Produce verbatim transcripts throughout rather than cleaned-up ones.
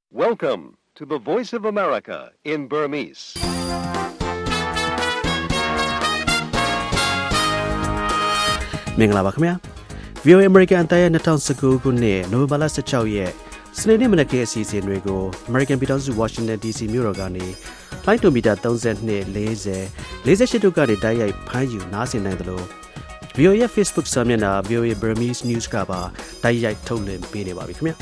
Welcome to the Voice of America in Burmese. ။မင်္ဂလာပါခင်ဗျာ။ ဗီ အို အေ American အသံရဲ့twenty nineteenခုနှစ်နိုဝင်ဘာလsixteenရက်စနေနေ့မနက်ခင်းအစီအစဉ်တွေကို American ပြည်ထောင်စု Washington ဒီ စီ မြို့တော်ကနေလိုင်းဒိုမီတာthirty-two, forty, forty-eightတို့ကနေတိုက်ရိုက်ဖမ်းယူနားဆင်နိုင်သလို ဗီ အို အေ ရဲ့ Facebook စာမျက်နှာ ဗီ အို အေ Burmese News ကပါတိုက်ရိုက်ထုတ်လွှင့်ပေးနေပါပြီခင်ဗျာ။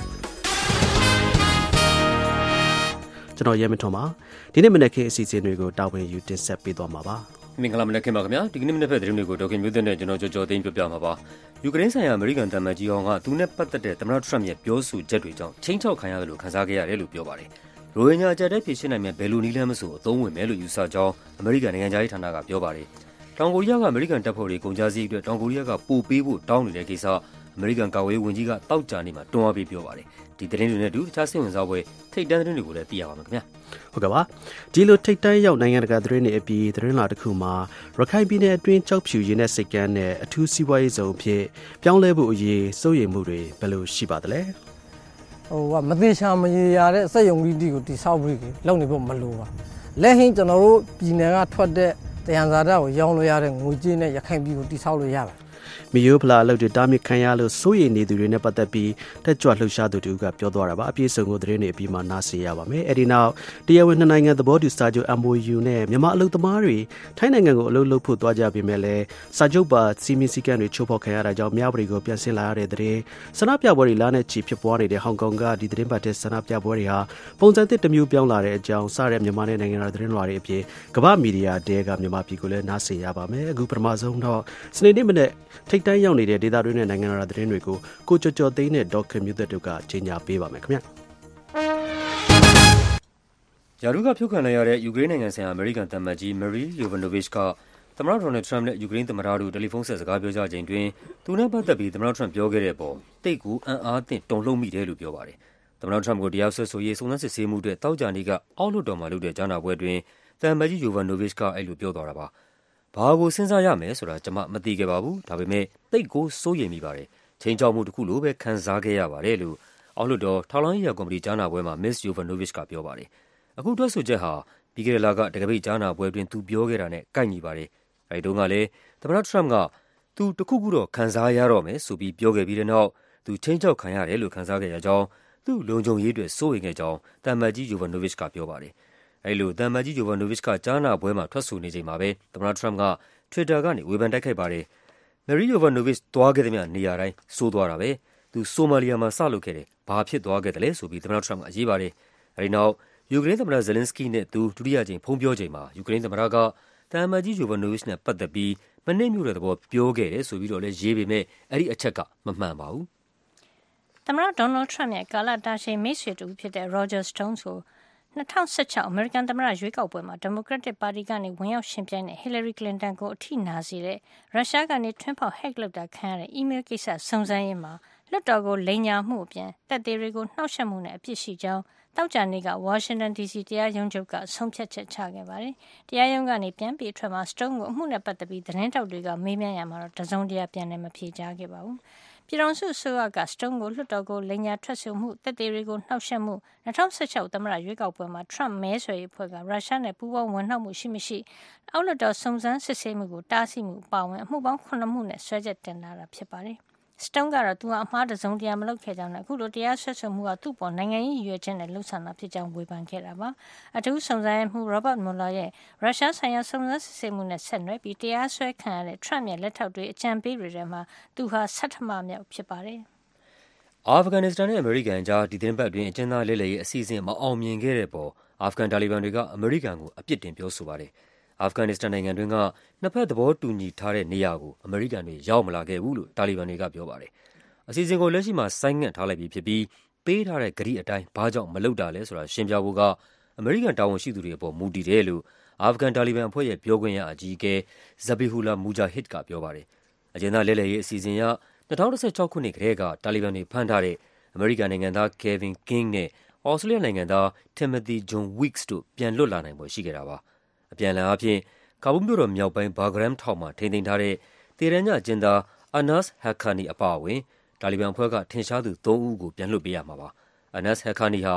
ကျွန်တော်ရဲမထွန်ပါဒီနေ့မနက်ခင်းအစီအစဉ်တွေကိုတာဝန်ယူတင်ဆက်ပေးသွားမှာပါမင်္ဂလာမနက်ခင်းပါခင်ဗျာဒီကနေ့မနက်ဖက်သတင်းတွေကိုဒေါက်ခင်မျိုးသစ်နဲ့ကျွန်တော်ကြော်ကြော်သိမ်းပြပြမှာပါယူကရိန်းဆိုင်ရာအမေရိကန်တမန်ကြီးအောင်ကသူနဲ့ပတ်သက်တဲ့သမ္မတထရမ့်ရဲ့ပြောဆိုချက်တွေကြောင့်ချိန်ချောက်ခံရတယ်လို့ခန်းစားခဲ့ရတယ်လို့ပြောပါတယ်ရိုဟင်ဂျာအကြမ်းဖက်ဖြေရှင်းနိုင်မဲ့ဘယ်လိုနည်းလမ်းမဆိုအသုံးဝင်မယ်လို့ယူဆကြောင်းအမေရိကန်နိုင်ငံခြားရေးဌာနကပြောပါတယ်တောင်ကိုရီးယားကအမေရိကန်တပ်ဖွဲ့တွေကုန်ကြစည်အတွက်တောင်ကိုရီးယားကပို့ပေးဖို့တောင်းနေတဲ့ကိစ္စအမေရိကန်ကာကွယ်ရေးဝန်ကြီးကတောက်ကြနေမှာတွန်းအားပေးပြောပါတယ်ဒီသတင်းတွေနဲ့တူတခြားစိတ်ဝင်စားဖွယ်ထိတ်တန့်သတင်းတွေကိုလည်းသိရပါမယ်ခင်ဗျာဟုတ်ကဲ့ပါဒီလိုထိတ်တန့်ရောက်နိုင်ငံတကာသတင်းတွေအပြီးသတင်းလာတစ်ခုမှာရခိုင်ပြည်နယ်အတွင်းကြောက်ဖြူရင်းတဲ့စိတ်ကမ်းနဲ့အထူးစီးပွားရေးဇုံအဖြစ်ပြောင်းလဲဖို့အရေးစိုးရိမ်မှုတွေဘယ်လိုရှိပါသလဲဟိုကမသေးချာမရေရတဲ့စက်ယုံကြီးကိုတိဆောက်ပြီးလုပ်နေဖို့မလိုပါလက်ဟင်းကျွန်တော်တို့ပြည်နယ်ကထွက်တဲ့တရားစာတပ်ကိုရောင်းလို့ရတဲ့ငွေကြေးနဲ့ရခိုင်ပြည်ကိုတိဆောက်လို့ရပါတယ်မီယိုဖလာအလုပ်တွေတားမြစ်ခံရလို့စိုးရိမ်နေသူတွေနဲ့ပတ်သက်ပြီးတက်ကြွလှုပ်ရှားသူတူကပြောသွားတာပါအပြည့်စုံကိုသတင်းတွေအပြီးမှာနားဆင်ရပါမယ်အဲဒီနောက်တရားဝင်နှစ်နိုင်ငံသဘောတူစာချုပ် M O U နဲ့မြန်မာအလုပ်သမားတွေထိုင်းနိုင်ငံကိုအလုပ်လုပ်ဖို့သွားကြပေမဲ့လည်းစာချုပ်ပါစီမင်းစည်းကမ်းတွေချိုးဖောက်ခံရတာကြောင့်မြဝတီကိုပြန်ဆင်းလာရတဲ့သတင်းဆန္ဒပြပွဲတွေလာနဲ့ချီဖြစ်ပွားနေတဲ့ဟောင်ကောင်ကဒီသတင်းပတ်တဲ့ဆန္ဒပြပွဲတွေဟာပုံစံသစ်တစ်မျိုးပြောင်းလာတဲ့အကြောင်းစတဲ့မြန်မာနဲ့နိုင်ငံတော်သတင်းလွှာတွေအပြင်ကမ္ဘာမီဒီယာတဲကမြန်မာပြည်ကိုလည်းနားဆင်ရပါမယ်အခုပထမဆုံးတော့စနေနေ့မနေ့ထိတ်တန့်ရောက်နေတဲ့ဒေသတွင်းနဲ့နိုင်ငံတော်သတင်းတွေကိုကိုကျော်ကျော်သိန်းနဲ့ဒေါက်ခင်မျိုးသက်တို့ကကြီးညာပေးပါမယ်ခင်ဗျာ။ယာရုကဖြုတ်ခံလိုက်ရတဲ့ယူကရိန်းနိုင်ငံဆိုင်ရာအမေရိကန်တမန်ကြီး Marie Yovanovitch ကသမ္မတဒေါ်နယ်ထရမ့်နဲ့ယူကရိန်းသမ္မတတို့တယ်လီဖုန်းဆက်စကားပြောကြချိန်တွင်သူနဲ့ပတ်သက်ပြီးသမ္မတထရမ့်ပြောခဲ့တဲ့အပေါ်တိတ်ကိုအံ့အားသင့်တုန်လှုပ်မိတယ်လို့ပြောပါတယ်။သမ္မတထရမ့်ကိုတရားစွဲဆိုရေးစုံစမ်းစစ်ဆေးမှုအတွက်တောက်ကြနေကအောက်လွှတ်တော်မှာလုပ်တဲ့ကြားနာပွဲတွင်တမန်ကြီး Yovanovitch ကအဲ့လိုပြောသွားတာပါ။ဘာကိုစဉ်းစားရမယ်ဆိုတာကျွန်မမသိခဲ့ပါဘူးဒါပေမဲ့တိတ်ကိုစိုးရိမ်မိပါတယ်ချိန်ကြောက်မှုတစ်ခုလိုပဲခံစားခဲ့ရပါတယ်လို့အောက်လွှတ်တော်ထောက်လှမ်းရေးရာကော်မတီကြားနာပွဲမှာ Miss Yovanovitch ကပြောပါတယ်အခုတွက်ဆိုချက်ဟာပြီးခဲ့တဲ့လကတကပိတ်ကြားနာပွဲတွင်သူပြောခဲ့တာနဲ့ကိုက်ညီပါတယ်အဲဒီတုန်းကလည်းသမ္မတထရမ့်ကသူတခုခုတော့ခံစားရတော့မယ်ဆိုပြီးပြောခဲ့ပြီးတဲ့နောက်သူချိန်ကြောက်ခံရတယ်လို့ခံစားခဲ့ရကြောင်းသူ့လုံခြုံရေးအတွက်စိုးရိမ်ခဲ့ကြောင်းတမန်ကြီး Yovanovitch ကပြောပါတယ်အဲလိုတမန်ကြီး Yovanovitch ကကြားနာပွဲမှာထွက်ဆိုနေချိန်မှာပဲသမ္မတထရမ့်က Twitter ကနေဝေဖန်တိုက်ခိုက်ပါတယ်။ Marie Yovanovitch သွားခဲ့တဲ့နေရာတိုင်းစိုးသွားတာပဲ။သူဆိုမာလီယာမှာစလုပ်ခဲ့တယ်။ဘာဖြစ်သွားခဲ့တယ်လဲဆိုပြီးသမ္မတထရမ့်ကအရေးပါတယ်။အဲဒီနောက်ယူကရိန်းသမ္မတဇယ်လင်းစကီးနဲ့သူဒုတိယကြိမ်ဖုန်းပြောချိန်မှာယူကရိန်းသမ္မတကတမန်ကြီး Yovanovitch နဲ့ပတ်သက်ပြီးမနှိမ့်ညွတ်တဲ့သဘောပြောခဲ့တယ်ဆိုပြီးတော့လည်းရေးပေမဲ့အဲ့ဒီအချက်ကမမှန်ပါဘူး။သမ္မတဒေါ်နယ်ထရမ့်ရဲ့ကာလတာရှည်မိတ်ဆွေတူဖြစ်တဲ့ Roger Stone ကိုtwenty sixteenအမေရိကန်သမ္မတရွေးကောက်ပွဲမှာဒီမိုကရက်တစ်ပါတီကနေဝင်ရောက်ရှင်ပြိုင်တဲ့ Hillary Clinton ကိုအထိနာစေတဲ့ရုရှားကနေထွင်းဖောက် hack လုပ်တာခံရတဲ့ email ကိစ္စစုံစမ်းရေးမှာလွှတ်တော်ကိုလိမ်ညာမှုအပြင်တပ်သေးတွေကိုနှောက်ယှက်မှုနဲ့အပြစ်ရှိကြောင်းတောက်ကြနေ့က Washington ဒီ စီ တရားရုံးချုပ်ကဆုံးဖြတ်ချက်ချခဲ့ပါတယ်။တရားရုံးကနေပြန်ပြီးအထွက်မှာ Stone ကိုအမှုနဲ့ပတ်သက်ပြီးသတင်းတောက်တွေကမေးမြန်းရမှာတော့တစုံတရာပြန်လည်းမဖြေကြားခဲ့ပါဘူး။ပြည်ထောင်စုအစိုးရက Stone ကိုလွှတ်တော်ကိုလိမ်ညာထွက်ဆိုမှုတပ်သေးတွေကိုနှောက်ယှက်မှုtwenty sixteenသမ္မတရွေးကောက်ပွဲမှာ Trump မဲဆွယ်ရေးအဖွဲ့ကရုရှားနဲ့ပူးပေါင်းဝင်နှောက်မှုရှိမရှိအောက်လွှတ်တော်စုံစမ်းစစ်ဆေးမှုကိုတားဆီးမှုပါဝင်အမှုပေါင်းnineမှုနဲ့ဆွဲချက်တင်လာတာဖြစ်ပါတယ်။ Stone ကတော့သူအမှားတစုံတရာမလုပ်ခဲ့ကြောင်းနဲ့အခုလိုတရားစွဲဆိုမှုကသူ့ပေါ်နိုင်ငံရေးရည်ရွယ်ချက်နဲ့လှုပ်ဆောင်တာဖြစ်ကြောင်းဝေဖန်ခဲ့တာပါ။အထူးစုံစမ်းရေးမှူး Robert Mueller ရဲ့ရုရှားဆိုင်ရာစုံစမ်းစစ်ဆေးမှုနဲ့ဆက်နွယ်ပြီးတရားစွဲခံရတဲ့ Trump ရဲ့လက်ထောက်တွေအကြံပေးတွေထဲမှာသူဟာဆဋ္ဌမမြောက်ဖြစ်ပါတယ်။အာဖဂန်နစ္စတန်နဲ့အမေရိကန်ကြားဒီသတင်းပတ်တွင်အကျဉ်းသားလဲလှယ်ရေးအစီအစဉ်မအောင်မြင်ခဲ့တဲ့ပေါ်အာဖဂန်တာလီဘန်တွေကအမေရိကန်ကိုအပြစ်တင်ပြောဆိုပါတယ်။အာဖဂန်နစ္စတန်နိုင်ငံတွင်းကနှစ်ဖက်သဘောတူညီထားတဲ့နေရာကိုအမေရိကန်တွေရောက်မလာခဲ့ဘူးလို့တာလီဘန်တွေကပြောပါတယ်။အစီအစဉ်ကိုလက်ရှိမှာဆိုင်းငံ့ထားလိုက်ပြီဖြစ်ပြီးပေးထားတဲ့ဂရိအတိုင်းဘာကြောင့်မလုပ်တာလဲဆိုတာရှင်းပြဖို့ကအမေရိကန်တာဝန်ရှိသူတွေအပေါ်မူတည်တယ်လို့အာဖဂန်တာလီဘန်အဖွဲ့ရဲ့ပြောခွင့်ရအကြီးအကဲ Zabihullah Mujahid ကပြောပါတယ်။အကျဉ်းသားလဲလှယ်ရေးအစီအစဉ်အရtwenty sixteenခုနှစ်ကတည်းကတာလီဘန်တွေဖမ်းထားတဲ့အမေရိကန်နိုင်ငံသား Kevin King နဲ့ဩစတြေးလျနိုင်ငံသား Timothy John Weeks တို့ပြန်လွတ်လာနိုင်ဖို့ရှိခဲ့တာပါ။အပြန်အလှန်အားဖြင့်ကာဘူးမြို့တော်မြောက်ပိုင်း Bagram ထောင်မှာထိန်းသိမ်းထားတဲ့တေရန်ညအကျဉ်းသား Anas Haqqani အပါအဝင်တာလီဘန်အဖွဲ့ကထင်ရှားသူthreeဦးကိုပြန်လွှတ်ပေးရမှာပါ။ Anas Haqqani ဟာ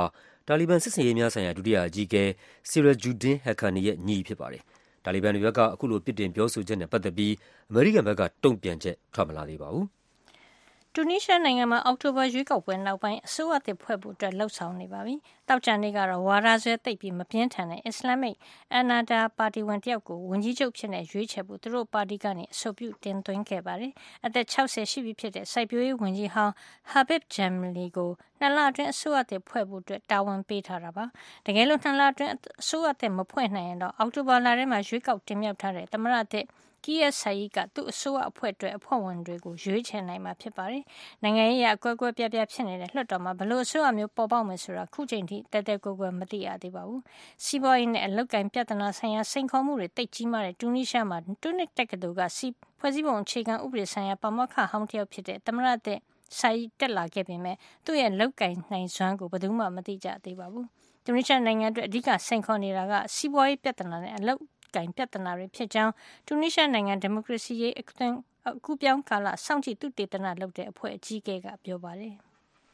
တာလီဘန်စစ်စင်ရေးများဆိုင်ရာဒုတိယအကြီးအကဲ Sirajuddin Haqqani ရဲ့ညီဖြစ်ပါတယ်။တာလီဘန်တွေဘက်ကအခုလိုပြစ်တင်ပြောဆိုချက်နဲ့ပတ်သက်ပြီးအမေရိကန်ဘက်ကတုံ့ပြန်ချက်ထွက်မလာသေးပါဘူး။တူနီးရှားနိုင်ငံမှာအောက်တိုဘာရွေးကောက်ပွဲနောက်ပိုင်းအစိုးရသစ်ဖွဲ့ဖို့အတွက်လှုပ်ဆောင်နေပါပြီ။တောက်ကြနေ့ကတော့ဝါဒဆွဲသိပ်ပြီးမပြင်းထန်တဲ့အစ္စလာမစ်အနာဒါပါတီဝင်တယောက်ကိုဝန်ကြီးချုပ်ဖြစ်နေရွေးချယ်ဖို့သူတို့ပါတီကနေအဆိုပြုတင်သွင်းခဲ့ပါတယ်။အသက်၆၀ရှိပြီဖြစ်တဲ့စိုက်ပျိုးရေးဝန်ကြီးဟောင်း Habib Jamili ကိုနှစ်လအတွင်းအစိုးရသစ်ဖွဲ့ဖို့အတွက်တာဝန်ပေးထားတာပါ။တကယ်လို့နှစ်လအတွင်းအစိုးရသစ်မဖွဲ့နိုင်ရင်တော့အောက်တိုဘာလထဲမှာရွေးကောက်တင်မြှောက်ထားတဲ့သမ္မတသစ်Kais Saied ကသူ့အစိုးရအဖွဲ့အတွက်အဖွဲ့ဝင်တွေကိုရွေးချယ်နိုင်မှာဖြစ်ပါတယ်။နိုင်ငံရေးအကွဲကွဲပြားပြားဖြစ်နေတဲ့လွှတ်တော်မှာဘလို့အစိုးရမျိုးပေါ်ပေါက်မယ်ဆိုတာခုချိန်ထိတဲတဲကွဲကွဲမသိရသေးပါဘူး။စီးပွားရေးနဲ့အလုပ်ကိုင်ပြဿနာဆိုင်ရာစိန်ခေါ်မှုတွေတိတ်ကြီးမားတဲ့တူနီးရှားမှာတူနစ်တက္ကသိုလ်ကစီဖွဲ့စည်းပုံအခြေခံဥပဒေဆိုင်ရာပါမောက္ခဟောင်းတယောက်ဖြစ်တဲ့သမ္မတသစ်Saied တက်လာခဲ့ပေမဲ့သူ့ရဲ့လုပ်ကိုင်နိုင်စွမ်းကိုဘယ်သူမှမသိကြသေးပါဘူး။တူနီးရှားနိုင်ငံအတွက်အဓိကစိန်ခေါ်နေတာကစီးပွားရေးပြဿနာနဲ့အလုပ်ကိုင်ပြဿနာတွေဖြစ်ကြောင်းတူနီးရှားနိုင်ငံဒီမိုကရေစီရေးအကူပြောင်းကာလစောင့်ကြည့်သုတေသနလုပ်တဲ့အဖွဲ့အကြီးအကဲကပြောပါတယ်။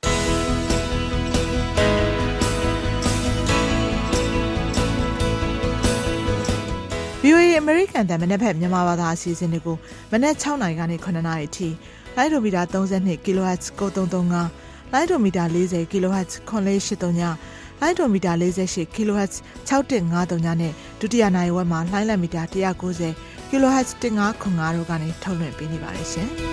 ဗီအိုအေ American တန်မနေ့ဖက်မြန်မာဘာသာအစီအစဉ်တွေကိုမနေ့၆နာရီကနေခုနှစ်နာရီအထိလိုင်းဒိုမီတာသုံး၂ kHz ကိုသုံးသုံး၅လိုင်းဒိုမီတာ၄၀ kHz ခွန်လေး၈၃ညလိုင်းဒိုမီတာ၄၈ kHz ၆၁၅၃ညနဲ့ဒုတိယနိုင်ဝက်မှာလိုင်းလံမီတာ၁၉၀ kHz ၁၅ခွန်၅တို့ကနေထုတ်လွှင့်ပေးနေပါတယ်ရှင်။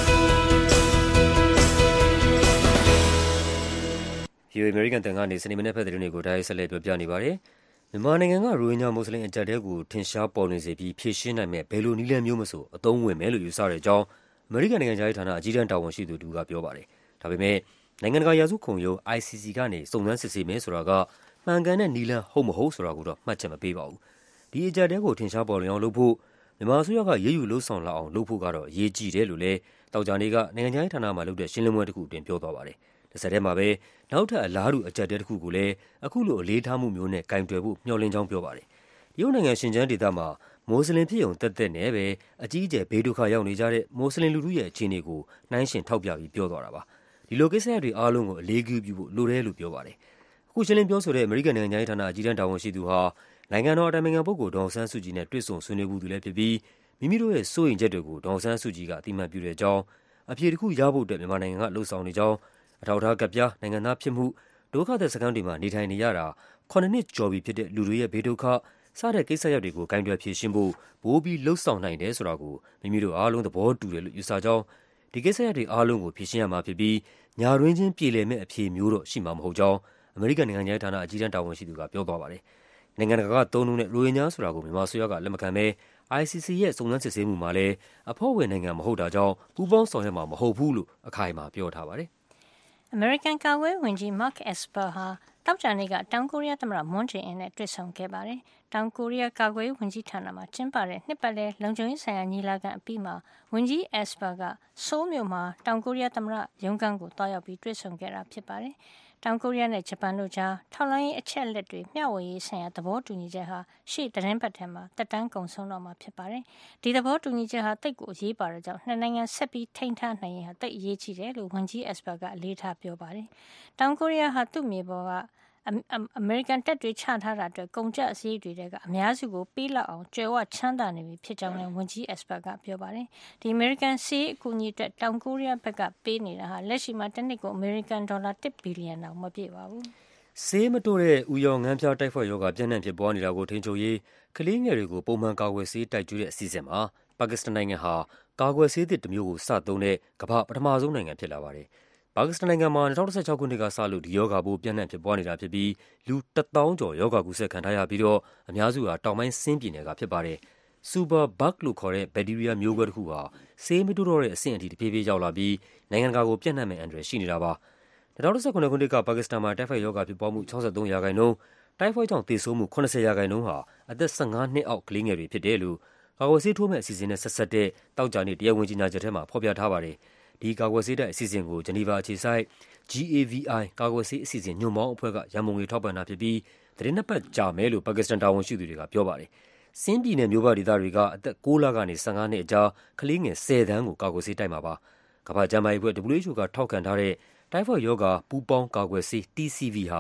ဗီအိုအေ American တန်ကနေစနေမနေ့ဖက်သတင်းတွေကိုတိုက်ရိုက်ဆက်လက်ပြောပြနေပါတယ်။မြန်မာနိုင်ငံကရိုဟင်ဂျာမွတ်စလင်အကြပ်တဲကိုထင်ရှားပေါ်လွင်စေပြီးဖြည့်ရှင်းနိုင်မဲ့ဘယ်လိုနည်းလမ်းမျိုးမဆိုအသုံးဝင်မယ်လို့ယူဆတဲ့အကြောင်းအမေရိကန်နိုင်ငံခြားရေးဌာနအကြီးတန်းတာဝန်ရှိသူတူကပြောပါတယ်။ဒါပေမဲ့နိုင်ငံတကာရာဇဝတ်ခုံရုံး I C C ကနေစုံစမ်းစစ်ဆေးမယ်ဆိုတာကမှန်ကန်တဲ့နည်းလမ်းဟုတ်မဟုတ်ဆိုတာကိုတော့မှတ်ချက်မပေးပါဘူး။ဒီအကြပ်တဲကိုထင်ရှားပေါ်လွင်အောင်လုပ်ဖို့မြန်မာအစိုးရကရေးယူလှုံ့ဆော်လာအောင်လုပ်ဖို့ကတော့အရေးကြီးတယ်လို့လည်းတောက်ကြနေကနိုင်ငံခြားရေးဌာနမှာလုပ်တဲ့ရှင်းလင်းပွဲတစ်ခုအတွင်းပြောသွားပါတယ်။တစ်ဆက်တည်းမှာပဲနောက်ထပ်အလားတူအကြပ်တဲတစ်ခုကိုလည်းအခုလိုအလေးထားမှုမျိုးနဲ့ကင်တွယ်ဖို့မျှော်လင့်ကြောင်းပြောပါတယ်။တရုတ်နိုင်ငံရှင်ကျန်းဒေသမှာမွတ်စလင်ဖြစ်ုံတက်တက်နဲ့ပဲအကြီးအကျယ်ဘေးဒုက္ခရောက်နေကြတဲ့မွတ်စလင်လူထုရဲ့အခြေအနေကိုနှိုင်းယှဉ်ထောက်ပြပြီးပြောသွားတာပါ။ဒီလိုကိစ္စရပ်တွေအားလုံးကိုအလေးပြုပြုဖို့လိုတယ်လို့ပြောပါတယ်။အခုရှင်းလင်းပြောဆိုတဲ့အမေရိကန်နိုင်ငံခြားရေးဌာနအကြီးတန်းတာဝန်ရှိသူဟာနိုင်ငံတော်အတိုင်ပင်ခံပုဂ္ဂိုလ်ဒေါ်အောင်ဆန်းစုကြည်နဲ့တွေ့ဆုံဆွေးနွေးမှုသူလည်းဖြစ်ပြီးမိမိတို့ရဲ့စိုးရိမ်ချက်တွေကိုဒေါ်အောင်ဆန်းစုကြည်ကအသိအမှတ်ပြုတဲ့အကြောင်းအဖြေတစ်ခုရဖို့အတွက်မြန်မာနိုင်ငံကလှုံ့ဆော်နေကြောင်းအထောက်အထားကဒ်ပြားနိုင်ငံသားဖြစ်မှုဒုက္ခသည်စခန်းတွေမှာနေထိုင်နေရတာခုနှစ်နှစ်ကျော်ပြီဖြစ်တဲ့လူတွေရဲ့ဘေးဒုက္ခစတဲ့ကိစ္စရပ်တွေကိုဂိုင်းတွယ်ဖြေရှင်းဖို့ပိုပြီးလှုံ့ဆော်နိုင်တယ်ဆိုတာကိုမိမိတို့အားလုံးသဘောတူတယ်လို့ယူဆကြောင်းဒီကိစ္စရပ်တွေအားလုံးကိုဖြေရှင်းရမှာဖြစ်ပြီးညာတွင်းချင်းပြည်လည်မဲ့အဖြေမျိုးတော့ရှိမှာမဟုတ်ကြောင်းအမေရိကန်နိုင်ငံခြားရေးဌာနအကြီးတန်းတာဝန်ရှိသူကပြောသွားပါတယ်။နိုင်ငံတကာကသုံးနှုန်းတဲ့ရိုဟင်ဂျာဆိုတာကိုမြန်မာအစိုးရကလက်မခံဘဲ I C C ရဲ့စုံစမ်းစစ်ဆေးမှုမှာလည်းအဖွဲ့ဝင်နိုင်ငံမဟုတ်တာကြောင့်ပူးပေါင်းဆောင်ရွက်မှာမဟုတ်ဘူးလို့အခိုင်အမာပြောထားပါတယ်။အမေရိကန်ကာကွယ်ရေးဝန်ကြီး Mark Esper ဟာတောက်ကြနေ့ကတောင်ကိုရီးယားသမ္မတမွန်းဂျေအင်နဲ့တွေ့ဆုံခဲ့ပါတယ်။တောင်ကိုရီးယားကာကွယ်ရေးဝန်ကြီးဌာနမှာကျင်းပတဲ့နှစ်ပတ်လည်လုံခြုံရေးဆိုင်ရာညီလာခံအပြီးမှာဝန်ကြီး Esper ကဆိုးလ်မြို့မှာတောင်ကိုရီးယားသမ္မတရုံးခန်းကိုတွားရောက်ပြီးတွေ့ဆုံခဲ့တာဖြစ်ပါတယ်။တောင်ကိုရီးယားနဲ့ဂျပန်တို့ကြားထောက်လှမ်းရေးအချက်အလက်တွေမျှဝေရေးဆိုင်ရာသဘောတူညီချက်ဟာရှေ့သတင်းပတ်ထဲမှာတက်တန်းကုန်ဆုံးတော့မှာဖြစ်ပါတယ်။ဒီသဘောတူညီချက်ဟာတိတ်ကိုအရေးပါတဲ့ကြောင့်နှစ်နိုင်ငံဆက်ပြီးထိန်းထားနိုင်ရင်ဟာတိတ်အရေးကြီးတယ်လို့ဝန်ကြီး Esper ကအလေးထားပြောပါတယ်။တောင်ကိုရီးယားဟာသူ့မြေပေါ်ကအမေရိကန်တပ်တွေချထားတာအတွက်ကုန်ကျစရိတ်တွေကအများစုကိုပေးလောက်အောင်ကြွယ်ဝချမ်းသာနေပြီဖြစ်ကြောင်းလည်းဝန်ကြီး Esper ကပြောပါတယ်။ဒီအမေရိကန်စီးအကူအညီအတွက်တောင်ကိုရီးယားဘက်ကပေးနေတာဟာလက်ရှိမှာတစ်နှစ်ကိုအမေရိကန်ဒေါ်လာတစ်ဘီလီယံတောင်မပြည့်ပါဘူး။ဆေးမတိုးတဲ့ဥယောငန်းပြားတိုက်ဖွက်ရောဂါပြန့်နှံ့ဖြစ်ပွားနေတာကိုထိန်းချုပ်ရေးကလေးငယ်တွေကိုပုံမှန်ကာကွယ်ဆေးတိုက်ကျွေးတဲ့အစီအစဉ်မှာပါကစ္စတန်နိုင်ငံဟာကာကွယ်ဆေးသစ်တစ်မျိုးကိုစသုံးတဲ့ကမ္ဘာပထမဆုံးနိုင်ငံဖြစ်လာပါတယ်။ပါကစ္စတန်နိုင်ငံမှာ၂၀၁၆ခုနှစ်ကစလို့ဒီရောဂါပိုးပြန့်နှံ့ဖြစ်ပွားနေတာဖြစ်ပြီးလူတစ်သောင်းကျော်ရောဂါကူးစက်ခံထားရပြီးတော့အများစုဟာတောင်ပိုင်းဆင်းပြည်နယ်ကဖြစ်ပါတယ်။ Super bug လို့ခေါ်တဲ့ဘက်တီးရီးယားမျိုးကွဲတစ်ခုဟာဆေးမတိုးတော့တဲ့အဆင့်အထိတဖြည်းဖြည်းရောက်လာပြီးနိုင်ငံတကာကိုပြန့်နှံ့မယ့်အန္တရာယ်ရှိနေတာပါ။၂၀၁၇ခုနှစ်ကပါကစ္စတန်မှာတိုက်ဖွက်ရောဂါဖြစ်ပွားမှု၆၃ရာခိုင်နှုန်း၊တိုက်ဖွက်ကြောင့်သေဆုံးမှု၇၀ရာခိုင်နှုန်းဟာအသက်၁၅နှစ်အောက်ကလေးငယ်တွေဖြစ်တယ်လို့ကာကွယ်ဆေးထိုးမဲ့အစီအစဉ်နဲ့ဆက်စပ်တဲ့တောက်ကြနေ့တရားဝင်ကြေညာချက်ထဲမှာဖော်ပြထားပါတယ်။ဒီကာကွယ်ဆေးတိုက်အစီအစဉ်ကိုဂျနီဗာအခြေစိုက် G A V I ကာကွယ်ဆေးအစီအစဉ်ညွှန့်ပေါင်းအဖွဲ့ကရန်ပုံငွေထောက်ပံ့တာဖြစ်ပြီးသီတင်းနှစ်ပတ်ကြာမယ်လို့ပါကစ္စတန်တာဝန်ရှိသူတွေကပြောပါတယ်။ဆင်းပြည်နယ်မြို့ပတ်ဒေသတွေကအသက်၉လကနေ၁၅နှစ်အကြားကလေးငယ်၁၀သန်းကိုကာကွယ်ဆေးတိုက်မှာပါ။ကမ္ဘာ့ကျန်းမာရေးအဖွဲ့ W H O ကထောက်ခံထားတဲ့တိုက်ဖွက်ရောဂါပူးပေါင်းကာကွယ်ဆေး T C V ဟာ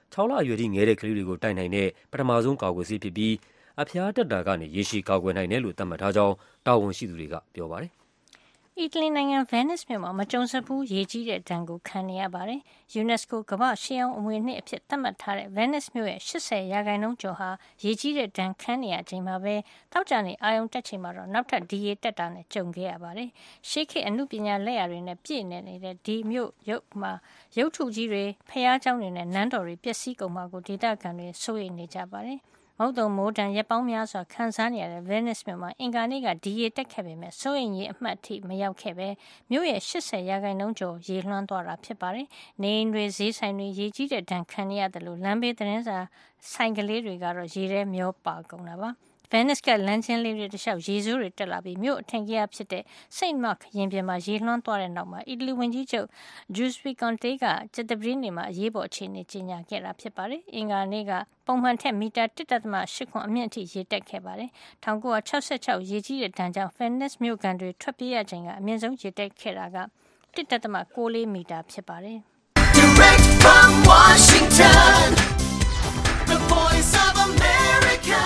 ခြောက်လအရွယ်ထိငယ်တဲ့ကလေးတွေကိုတိုက်နိုင်တဲ့ပထမဆုံးကာကွယ်ဆေးဖြစ်ပြီးအဖျားတက်တာကနေရေရှည်ကာကွယ်နိုင်တယ်လို့သတ်မှတ်ထားကြောင်းတာဝန်ရှိသူတွေကပြောပါတယ်အီတလီနိုင်ငံဗဲနစ်မြို့မှာမကြုံစဖူးရေကြီးတဲ့ဒဏ်ကိုခံနေရပါတယ်။ UNESCO ကမ္ဘာ့ရှေးဟောင်းအမွေအနှစ်အဖြစ်သတ်မှတ်ထားတဲ့ဗဲနစ်မြို့ရဲ့၈၀ရာခိုင်နှုန်းကျော်ဟာရေကြီးတဲ့ဒဏ်ခံနေရချိန်မှာပဲတောက်ကြနေအာယုံတက်ချိန်မှာတော့နောက်ထပ်ဒီရေတက်တာနဲ့ကြုံခဲ့ရပါတယ်။ရှေးခေတ်အမှုပညာလက်ရာတွေနဲ့ပြည့်နေနေတဲ့ဒီမြို့ရုပ်မှာရုပ်ထုကြီးတွေဖျားเจ้าတွေနဲ့နန်းတော်တွေပျက်စီးကုန်မှာကိုဒေသခံတွေစိုးရိမ်နေကြပါတယ်။မုတ်တုံမိုးတံရက်ပေါင်းများစွာခံစားနေရတဲ့ဗဲနစ်မြို့မှာအင်္ဂါနေ့ကဒီရေတက်ခဲ့ပေမဲ့စိုးရိမ်ရေအမှတ်အထိမရောက်ခဲ့ပဲမြို့ရဲ့၈၀ရာခိုင်နှုန်းကျော်ရေလွှမ်းသွားတာဖြစ်ပါတယ်။နေအိမ်တွေဈေးဆိုင်တွေရေကြီးတဲ့ဒဏ်ခံရတယ်လို့လမ်းဘေးသတင်းစာဆိုင်ကလေးတွေကတော့ရေထဲမျောပါကုန်တာပါ။ဗဲနစ်ကလမ်းချင်းလေးတွေတလျှောက်ရေစိုးတွေတက်လာပြီးမြို့အထင်ကြီးဖြစ်တဲ့စိန့်မာ့ခ်ရင်ပြင်မှာရေလွှမ်းသွားတဲ့နောက်မှာအီတလီဝန်ကြီးချုပ်ဂျူစပီကွန်တေကကျက်တပရင်းနေမှာအရေးပေါ်အခြေအနေကြီးညာခဲ့တာဖြစ်ပါတယ်။အင်္ဂါနေ့ကပုံမှန်ထက်မီတာတစ်ဒသမရှစ်ခွန်အမြင့်အထိရေတက်ခဲ့ပါတယ်။၁၉၆၆ရေကြီးတဲ့ဒဏ်ကြောင့်ဗဲနစ်မြို့ကန်တွေထွက်ပြေးရချိန်ကအမြင့်ဆုံးရေတက်ခဲ့တာကတစ်ဒသမကိုးလေးမီတာဖြစ်ပါတယ်။ Direct from Washington, the Voice of America,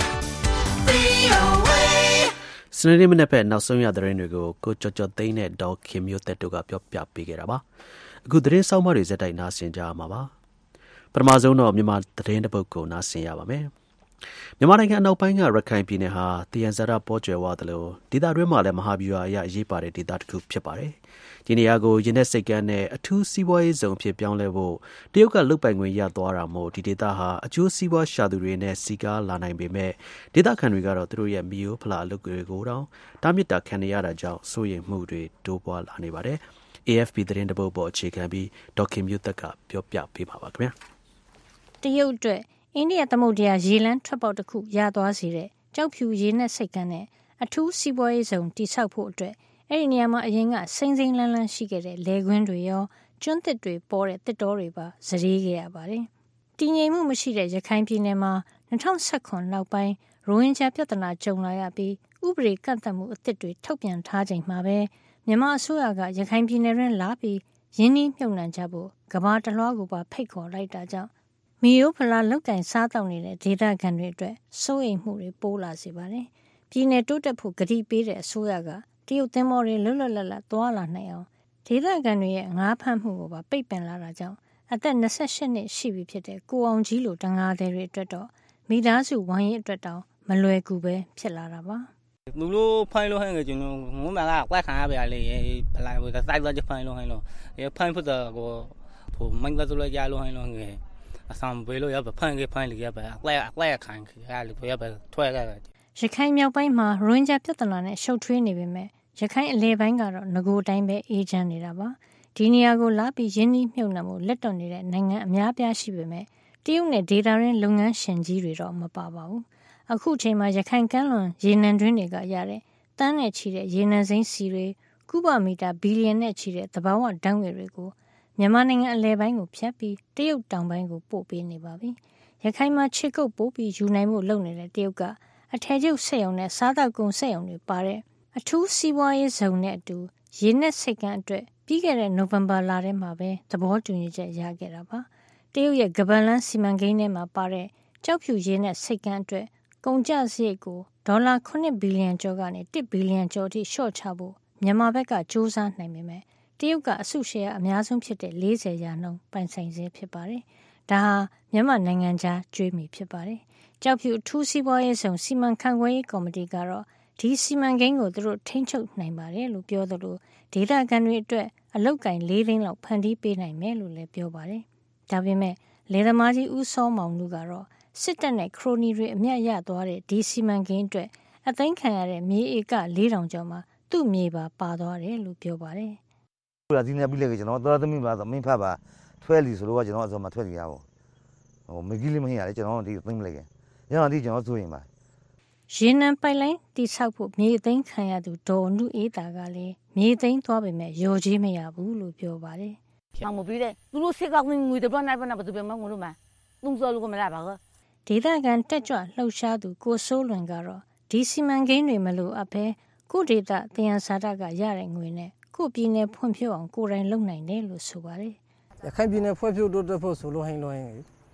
စနေနေ့မနေ့ဖက်နောက်ဆုံးရသတင်းတွေကိုကိုကြော်ကြော်သိန်းနဲ့ဒေါ်ခင်မျိုးသက်တို့ကပြောပြပေးခဲ့တာပါအခုသတင်းဆောင်မတွေဇက်တိုက်နားဆင်ကြရမှာပါပထမဆုံးတော့မြန်မာသတင်းတစ်ပုဒ်ကိုနားဆင်ရပါမယ်မြန်မာနိုင်ငံအနောက်ပိုင်းကရခိုင်ပြည်နယ်ဟာတယန်ဇာရပေါ်ကျွယ်ဝသလိုဒေသတွင်းမှာလည်းမဟာဗျူဟာအရအရေးပါတဲ့ဒေသတစ်ခုဖြစ်ပါတယ်ဒီနေရာကိုရင်းနှက်စိတ်ကမ်းနဲ့အထူးစီးပွားရေးဇုံဖြစ်ပြောင်းလဲဖို့တရုတ်ကလုတ်ပိုင်ခွင့်ရသွားတာမို့ဒီဒေသဟာအကျိုးစီးပွားရှာသူတွေနဲ့စီကားလာနိုင်ပေမဲ့ဒေသခံတွေကတော့သူတို့ရဲ့မီယိုဖလာအလုပ်တွေကိုတော့တားမြစ်တာခံနေရတာကြောင့်စိုးရိမ်မှုတွေတိုးပွားလာနေပါတယ် A F P သတင်းတပုတ်ပေါ်အခြေခံပြီးဒေါက်ခင်မျိုးသက်ကပြောပြပေးပါပါခင်ဗျာတရုတ်အတွက်အိန္ဒိယသမုဒ္ဒရာရေလမ်းထွက်ပေါက်တစ်ခုရသွားစေတဲ့ကြောက်ဖြူရေနက်စိတ်ကမ်းနဲ့အထူးစီးပွားရေးဇုံတိဆောက်ဖို့အတွက်အဲ့ဒီနေရာမှာအရင်ကစိမ့်စိမ့်လန်းလန်းရှိခဲ့တဲ့လေကွင်းတွေရောကျွန်းသစ်တွေပေါ်တဲ့တစ်တောတွေပါဇရေးခဲ့ရပါတယ်။တည်ငြိမ်မှုမရှိတဲ့ရခိုင်ပြည်နယ်မှာ၂၀၁၇နောက်ပိုင်းရိုဟင်ဂျာပြဿနာကြုံလာရပြီးဥပဒေကန့်သတ်မှုအသစ်တွေထုတ်ပြန်ထားချိန်မှာပဲမြန်မာအစိုးရကရခိုင်ပြည်နယ်တွင်လာပြီးရင်းနှီးမြှုပ်နှံကြဖို့ကမ္ဘာတစ်လွှားကိုပါဖိတ်ခေါ်လိုက်တာကြောင့်မီယိုဖလာလောက်ကင်စားတောက်နေတဲ့ဒေသခံတွေအတွက်စိုးရိမ်မှုတွေပိုးလာစေပါတယ်။ပြည်နယ်တိုးတက်ဖို့ကတိပေးတဲ့အစိုးရကတရုတ်သင်္ဘောတွေလွတ်လွတ်လပ်လပ်သွားလာနိုင်အောင်ဒေသခံတွေရဲ့ငါးဖမ်းမှုကိုပါပိတ်ပင်လာတာကြောင့်အသက်၂၈နှစ်ရှိပြီဖြစ်တဲ့ကိုအောင်ကြီးလိုတငါးတွေအတွက်တော့မိသားစုဝမ်းရေးအတွက်တောင်မလွယ်ကူပဲဖြစ်လာတာပါသူတို့ဖိုင်းလို့ဟန်ကကျွန်တော်ငုံးမကကွက်ခံရပါလေဘလာဝစိုက်တော့ဖိုင်းလို့ဟန်လို့ဖိုင်းဖို့တော့ကိုဖို့မင်းကတော့လည်းကြားလို့ဟန်လို့ငယ်အဆောင်ဘေးလို့ရပါဖိုင်းကဖိုင်းလေးရပါအကွက်အကွက်ခံရလို့ရပါထွဲခဲ့တယ်ရခိုင်မြောက်ပိုင်းမှာရိုဟင်ဂျာပြဿနာနဲ့ရှုပ်ထွေးနေပေမဲ့ရခိုင်အလဲပိုင်းကတော့ငကိုတိုင်းပဲအေးချမ်းနေတာပါဒီနေရာကိုလာပြီးရင်းနှီးမြှုပ်နှံမှုလက်တွန့်နေတဲ့နိုင်ငံအများပြားရှိပေမဲ့တရုတ်နဲ့ဒေတာရင်းလုပ်ငန်းရှင်ကြီးတွေတော့မပါပါဘူးအခုချိန်မှာရခိုင်ကမ်းလွန်ရေနံတွင်းတွေကရတဲ့တန်းနဲ့ချီတဲ့ရေနံစိမ်းစီတွေကုဗမီတာဘီလီယံနဲ့ချီတဲ့သဘာဝဓာတ်ငွေတွေကိုမြန်မာနိုင်ငံအလဲပိုင်းကိုဖျက်ပြီးတရုတ်တောင်ပိုင်းကိုပို့ပေးနေပါပြီရခိုင်မှာခြေကုပ်ပို့ပြီးယူနိုင်မှုလုပ်နေတဲ့တရုတ်ကအထည်ချုပ်စက်ရုံနဲ့စားတောက်ကုန်စက်ရုံတွေပါတဲ့အထူးစီးပွားရေးဇုံနဲ့အတူရေနက်စိတ်ကမ်းအတွက်ပြီးခဲ့တဲ့နိုဝင်ဘာလထဲမှာပဲသဘောတူညီချက်ရခဲ့တာပါတရုတ်ရဲ့ကပတ်လန်းစီမံကိန်းထဲမှာပါတဲ့ကြောက်ဖြူရေနက်စိတ်ကမ်းအတွက်ကုန်ကျစရိတ်ကိုဒေါ်လာခုနှစ်ဘီလီယံကျော်ကနေတစ်ဘီလီယံကျော်အထိလျှော့ချဖို့မြန်မာဘက်ကစူးစမ်းနိုင်ပေမဲ့တရုတ်ကအစုရှယ်ယာအများဆုံးဖြစ်တဲ့၄၀ရာနှုန်းပိုင်ဆိုင်စေဖြစ်ပါတယ်ဒါဟာမြန်မာနိုင်ငံသားကြွေးမြီဖြစ်ပါတယ်ကြောက်ဖြူအထူးစီးပွားရေးဆောင်စီမံခန့်ခွဲရေးကော်မတီကတော့ဒီစီမံကိန်းကိုသူတို့ထိန်းချုပ်နိုင်ပါတယ်လို့ပြောသလိုဒေသခံတွေအတွက်အလုတ်ကင်၄သိန်းလောက်ဖန်တီးပေးနိုင်မယ်လို့လည်းပြောပါတယ်။ဒါပေမဲ့လေသမားကြီးဦးစောမောင်တို့ကတော့စစ်တပ်နဲ့ခရိုနီတွေအမျက်ရသွားတဲ့ဒီစီမံကိန်းအတွက်အသိမ်းခံရတဲ့မြေဧက၄ထောင်ကျော်မှာသူ့မြေပါပါသွားတယ်လို့ပြောပါတယ်။ဟိုဒီနေ့ပြီးလေကျွန်တော်တော်သမီးပါဆိုမင်းဖတ်ပါထွဲလီဆိုတော့ကျွန်တော်အစောမှာထွဲလီရပါဘူး။ဟိုမကြီးလေးမဟင်းရတယ်ကျွန်တော်ဒီသိမ်းလိုက်ခဲ့။ညောင်ဒီကျွန်တော်ဆိုရင်ပါရေနံပိုက်လိုင်းတိဆောက်ဖို့မြေသိမ်းခံရသူဒေါ်နုအေးတာကလည်းမြေသိမ်းသွားပေမဲ့ရော်ကြီးမရဘူးလို့ပြောပါတယ်။အမပြီးတဲ့သူတို့စစ်ကောက်ငွေတွေဘယ်နိုင်ဘယ်နာဘယ်သူပဲမငုံလို့မသုံးစောလို့ကမလာပါဘူး။ဒေသခံတက်ကြွလှုပ်ရှားသူကိုစိုးလွင်ကတော့ဒီစီမံကိန်းတွေမလို့အပဲကိုဒေသတယန်စာတကရတဲ့ငွေနဲ့ကိုပြည်နယ်ဖွံ့ဖြိုးအောင်ကိုယ်တိုင်လုပ်နိုင်တယ်လို့ဆိုပါတယ်။ရခိုင်ပြည်နယ်ဖွံ့ဖြိုးတိုးတက်ဖို့ဆိုလို့ဟင်းလို့ဟင်းတ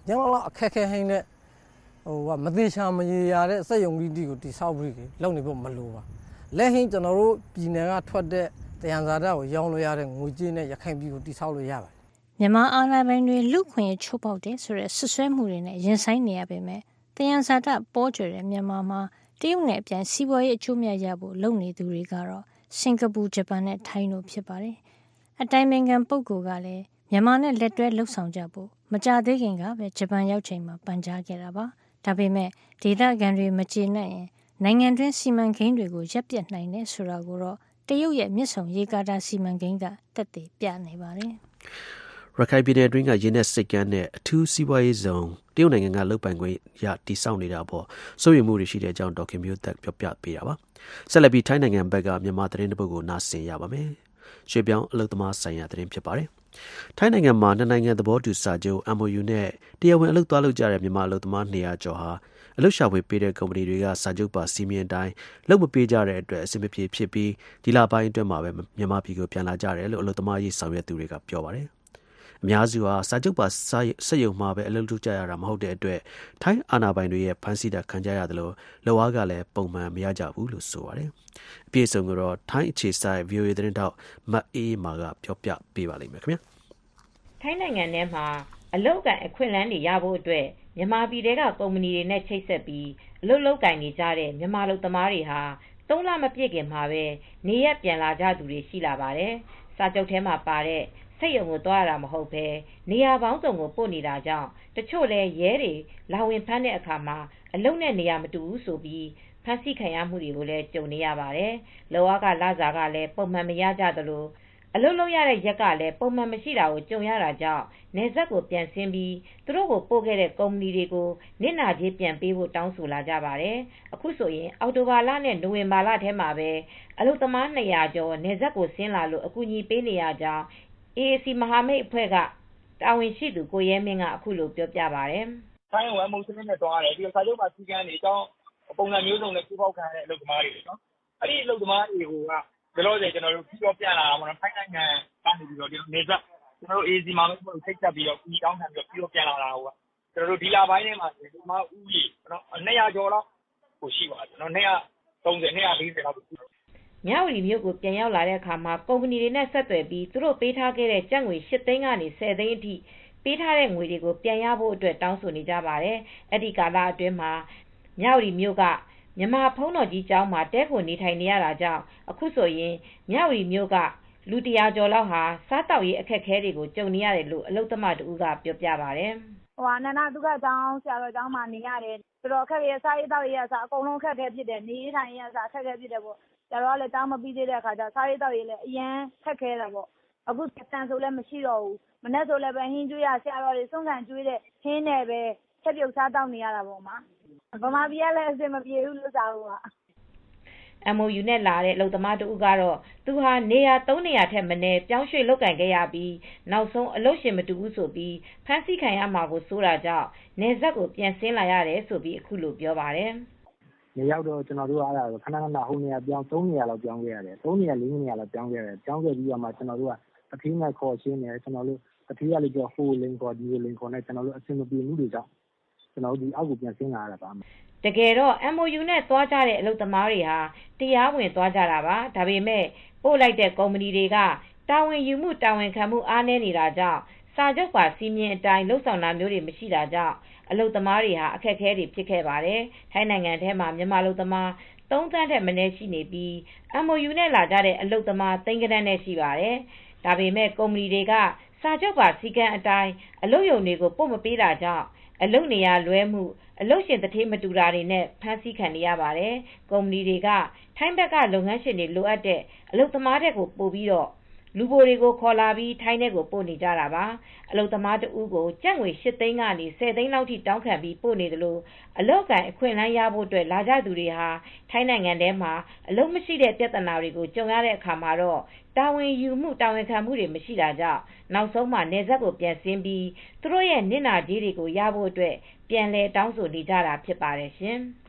ကျွန်တော်အခက်ခဲဟင်းနဲ့ဟိုကမသေးချာမရေရတဲ့စက်ယုံကြီးတီကိုတိဆောက်ပြီးလုံနေဖို့မလိုပါလက်ဟင်းကျွန်တော်တို့ပြည်နယ်ကထွက်တဲ့တရားစာတကိုရောင်းလို့ရတဲ့ငွေကြေးနဲ့ရခိုင်ပြည်ကိုတိဆောက်လို့ရပါတယ်မြန်မာအာဏာပိုင်တွေလူခွင့်ချိုးပေါက်တယ်ဆိုတဲ့ဆွဆွဲမှုတွေနဲ့ရင်ဆိုင်နေရပေမဲ့တရားစာတပေါ်ကျွတဲ့မြန်မာမှာတရုတ်နဲ့အပြန်စီးပွားရေးအကျိုးမြတ်ရဖို့လုပ်နေသူတွေကတော့စင်ကာပူဂျပန်နဲ့ထိုင်းတို့ဖြစ်ပါတယ်အတိုင်ပင်ခံပုဂ္ဂိုလ်ကလည်းမြန်မာနဲ့လက်တွဲလှုပ်ဆောင်ကြဖို့မကြသေးခင်ကပဲဂျပန်ရောက်ချိန်မှာပန်ကြားခဲ့တာပါဒါပေမဲ့ဒေသခံတွေမကျေနပ်ရင်နိုင်ငံတွင်းစီမံကိန်းတွေကိုရပ်ပစ်နိုင်တယ်ဆိုတာကိုတော့တရုတ်ရဲ့မြစ်ဆုံရေကာတာစီမံကိန်းကတက်တည်ပြနေပါတယ်ရခိုင်ပြည်နယ်အတွင်းကရင်းနဲ့စိတ်ကမ်းနဲ့အထူးစီးပွားရေးဇုံတရုတ်နိုင်ငံကလုတ်ပိုင်ခွင့်ရတည်ဆောက်နေတာပေါ့စိုးရိမ်မှုတွေရှိတဲ့အကြောင်းဒေါက်ခင်မျိုးသက်ပြောပြပေးတာပါဆက်လက်ပြီးထိုင်းနိုင်ငံဘက်ကမြန်မာသတင်းတစ်ပုဒ်ကိုနားဆင်ရပါမယ်ရွှေပြောင်းအလုပ်သမားဆိုင်ရာသတင်းဖြစ်ပါတယ်ထိုင်းနိုင်ငံမှာနှစ်နိုင်ငံသဘောတူစာချုပ် M O U နဲ့တရားဝင်အလုပ်သွားလုပ်ကြတဲ့မြန်မာအလုပ်သမားနှစ်ရာကျော်ဟာအလုပ်ရှာဖွေပေးတဲ့ကုမ္ပဏီတွေကစာချုပ်ပါစီမင်းတိုင်းလုပ်မပေးကြတဲ့အတွက်အဆင်မပြေဖြစ်ပြီးဒီလပိုင်းအတွင်းမှာပဲမြန်မာပြည်ကိုပြန်လာကြတယ်လို့အလုပ်သမားရေးဆောင်ရွက်သူတွေကပြောပါတယ်အများစုဟာစာချုပ်ပါစက်ရုံမှာပဲအလုပ်လုပ်ကြရတာမဟုတ်တဲ့အတွက်ထိုင်းအာဏာပိုင်တွေရဲ့ဖမ်းဆီးတာခံကြရတယ်လို့လောအားကလည်းပုံမှန်မရကြဘူးလို့ဆိုပါတယ်အပြည့်အစုံကတော့ထိုင်းအခြေစိုက် V O A သတင်းတောက်မတ်အေးမာကပြောပြပေးပါလိမ့်မယ်ခင်ဗျာထိုင်းနိုင်ငံထဲမှာအလုပ်ကန်အခွင့်အလမ်းတွေရဖို့အတွက်မြန်မာပြည်တွေကကုမ္ပဏီတွေနဲ့ချိတ်ဆက်ပြီးအလုပ်လုပ်ကိုင်နေကြတဲ့မြန်မာအလုပ်သမားတွေဟာသုံးလမပြည့်ခင်မှာပဲနေရက်ပြန်လာကြသူတွေရှိလာပါတယ်စာချုပ်ထဲမှာပါတဲ့စိတ်ယုံကိုသွားရတာမဟုတ်ပဲနေရာပေါင်းစုံကိုပို့နေတာကြောင့်တချို့လဲရဲတွေလာဝင်ဖမ်းတဲ့အခါမှာအလုပ်နဲ့နေရာမတူဘူးဆိုပြီးဖမ်းဆီးခံရမှုတွေကိုလည်းကြုံနေရပါတယ်လောကလစာကလည်းပုံမှန်မရကြသလိုအလုပ်လုပ်ရတဲ့ရက်ကလည်းပုံမှန်မရှိတာကိုကြုံရတာကြောင့်နေဆက်ကိုပြန်ဆင်းပြီးသူတို့ကိုပို့ခဲ့တဲ့ကုမ္ပဏီတွေကိုနစ်နာကြေးပြန်ပေးဖို့တောင်းဆိုလာကြပါတယ်အခုဆိုရင်အော်တိုဘာလနဲ့နိုဝင်ဘာလထဲမှာပဲအလုပ်သမားနှစ်ရာကျော်နေဆက်ကိုဆင်းလာလို့အကူအညီပေးနေရကြောင်း A A C မဟာမိတ်အဖွဲ့ကတာဝန်ရှိသူကိုရဲမင်းကအခုလိုပြောပြပါတယ်။ထိုင်းဝမ်မုံစနစ်နဲ့တွားရတယ်ပြီးတော့စာချုပ်ပါစီကံတွေအကြောင်းပုံစံမျိုးစုံနဲ့ပြပောက်ခံတဲ့အလုပ်သမားတွေနော်။အဲ့ဒီအလုပ်သမားတွေကိုကဘယ်လိုလဲကျွန်တော်တို့ပြောပြလာတာပေါ့နော်ထိုင်းနိုင်ငံကနေပြီးတော့ဒီနေဆက်ကျွန်တော်တို့ A A C မှာပဲထိတ်ချက်ပြီးတော့ဒီတောင်းခံပြီးတော့ပြောပြလာတာဟိုကကျွန်တော်တို့ဒီလပိုင်းထဲမှာဒီမှာဥယျာဉ်နော်နှစ်ရာကျော်တော့ဟိုရှိပါတယ်နော်နှစ်ရာသုံးဆယ် နှစ်ရာလေးဆယ်လောက်မြဝတီမြို့ကိုပြန်ရောက်လာတဲ့အခါမှာကုမ္ပဏီတွေနဲ့ဆက်သွယ်ပြီးသူတို့ပေးထားခဲ့တဲ့ကျပ်ငွေ၈သိန်းကနေ၁၀သိန်းအထိပေးထားတဲ့ငွေတွေကိုပြန်ရဖို့အတွက်တောင်းဆိုနေကြပါတယ်။အဲ့ဒီကာလအတွင်းမှာမြဝတီမြို့ကမြန်မာဖုံးတော်ကြီးကျောင်းမှာတဲခိုနေထိုင်နေရတာကြောင့်အခုဆိုရင်မြဝတီမြို့ကလူတရာကျော်လောက်ဟာစားတောက်ရေးအခက်အခဲတွေကိုကြုံနေရတယ်လို့အလုပ်သမားတို့ကပြောပြပါတယ်။ဟိုအနန္ဒဒုက္ခကျောင်းဆရာတော်ကျောင်းမှာနေရတယ်။ဆိုတော့အခက်အခဲစားရေးတောက်ရေးအစားအကုန်လုံးအခက်အခဲဖြစ်တယ်။နေထိုင်ရေးအစားအခက်အခဲဖြစ်တယ်ပေါ့။ကျတော့လည်းတောင်းမပြီးသေးတဲ့အခါကျစားရေးတောက်ရေးလည်းအရင်ခက်ခဲတာပေါ့အခုတန်ဆိုလည်းမရှိတော့ဘူးမနေ့ဆိုလည်းပဲဟင်းကျွေးရဆရာတော်တွေစွန့်ခံကျွေးတဲ့ဟင်းနဲ့ပဲချက်ပြုတ်စားတောက်နေရတာပေါ့မှာဗမာပြည်ကလည်းအစင်မပြေဘူးလို့စားလို့က M O U နဲ့လာတဲ့အလုပ်သမားတို့ကတော့သူဟာနေရာသုံးနေရာထက်မနည်းပြောင်းရွှေ့လုပ်ကင်ခဲ့ရပြီးနောက်ဆုံးအလုပ်ရှင်မတူဘူးဆိုပြီးဖမ်းဆီးခံရမှာကိုစိုးတာကြောင့်နေဆက်ကိုပြန်ဆင်းလာရတယ်ဆိုပြီးအခုလိုပြောပါတယ်နေရောက်တော့ကျွန်တော်တို့အားခဏခဏဟိုနေရာပြောင်းသုံးနေရာလောက်ပြောင်းခဲ့ရတယ်သုံးနေရာလေးနေရာလောက်ပြောင်းခဲ့ရတယ်ပြောင်းခဲ့ပြီးတော့မှကျွန်တော်တို့ကတတိယနဲ့ခေါ်ရှင်းတယ်ကျွန်တော်တို့တတိယလေးကျော်ဟိုလင်ခေါ်ဒီလင်ခေါ်နဲ့ကျွန်တော်တို့အဆင်မပြေမှုတွေကြောင့်ကျွန်တော်တို့ဒီအောက်ကိုပြန်ဆင်းလာရတာပါတကယ်တော့ M O U နဲ့သွားကြတဲ့အလုပ်သမားတွေဟာတရားဝင်သွားကြတာပါဒါပေမဲ့ပို့လိုက်တဲ့ကုမ္ပဏီတွေကတာဝန်ယူမှုတာဝန်ခံမှုအားနည်းနေတာကြောင့်စာချုပ်ပါစီမင်းအတိုင်းလှုပ်ဆောင်တာမျိုးတွေမရှိတာကြောင့်အလုပ်သမားတွေဟာအခက်အခဲတွေဖြစ်ခဲ့ပါတယ်။ထိုင်းနိုင်ငံထဲမှာမြန်မာအလုပ်သမားသုံးသန်းထက်မနည်းရှိနေပြီး M O U နဲ့လာကြတဲ့အလုပ်သမားသိန်းကနန်းနဲ့ရှိပါတယ်။ဒါပေမဲ့ကုမ္ပဏီတွေကစာချုပ်ပါစည်းကမ်းအတိုင်းအလုပ်ရုံတွေကိုပို့မပေးတာကြောင့်အလုပ်နေရာလွဲမှုအလုပ်ရှင်တထေးမတူတာတွေနဲ့ဖမ်းဆီးခံနေရပါတယ်။ကုမ္ပဏီတွေကထိုင်းဘက်ကလုပ်ငန်းရှင်တွေလိုအပ်တဲ့အလုပ်သမားတွေကိုပို့ပြီးတော့လူပိုတွေကိုခေါ်လာပြီးထိုင်းထဲကိုပို့နေကြတာပါအလုပ်သမားတဦးကိုကျပ်ငွေ၈သိန်းကနေ၁၀သိန်းလောက်ထိတောင်းခံပြီးပို့နေတယ်လို့အလုပ်ကိုင်အခွင့်အလမ်းရဖို့အတွက်လာကြသူတွေဟာထိုင်းနိုင်ငံထဲမှာအလုပ်မရှိတဲ့ပြဿနာတွေကိုကြုံရတဲ့အခါမှာတော့တာဝန်ယူမှုတာဝန်ခံမှုတွေမရှိတာကြောင့်နောက်ဆုံးမှာနေဆက်ကိုပြန်ဆင်းပြီးသူတို့ရဲ့နစ်နာကြေးတွေကိုရဖို့အတွက်ပြန်လည်တောင်းဆိုနေကြတာဖြစ်ပါတယ်ရှင်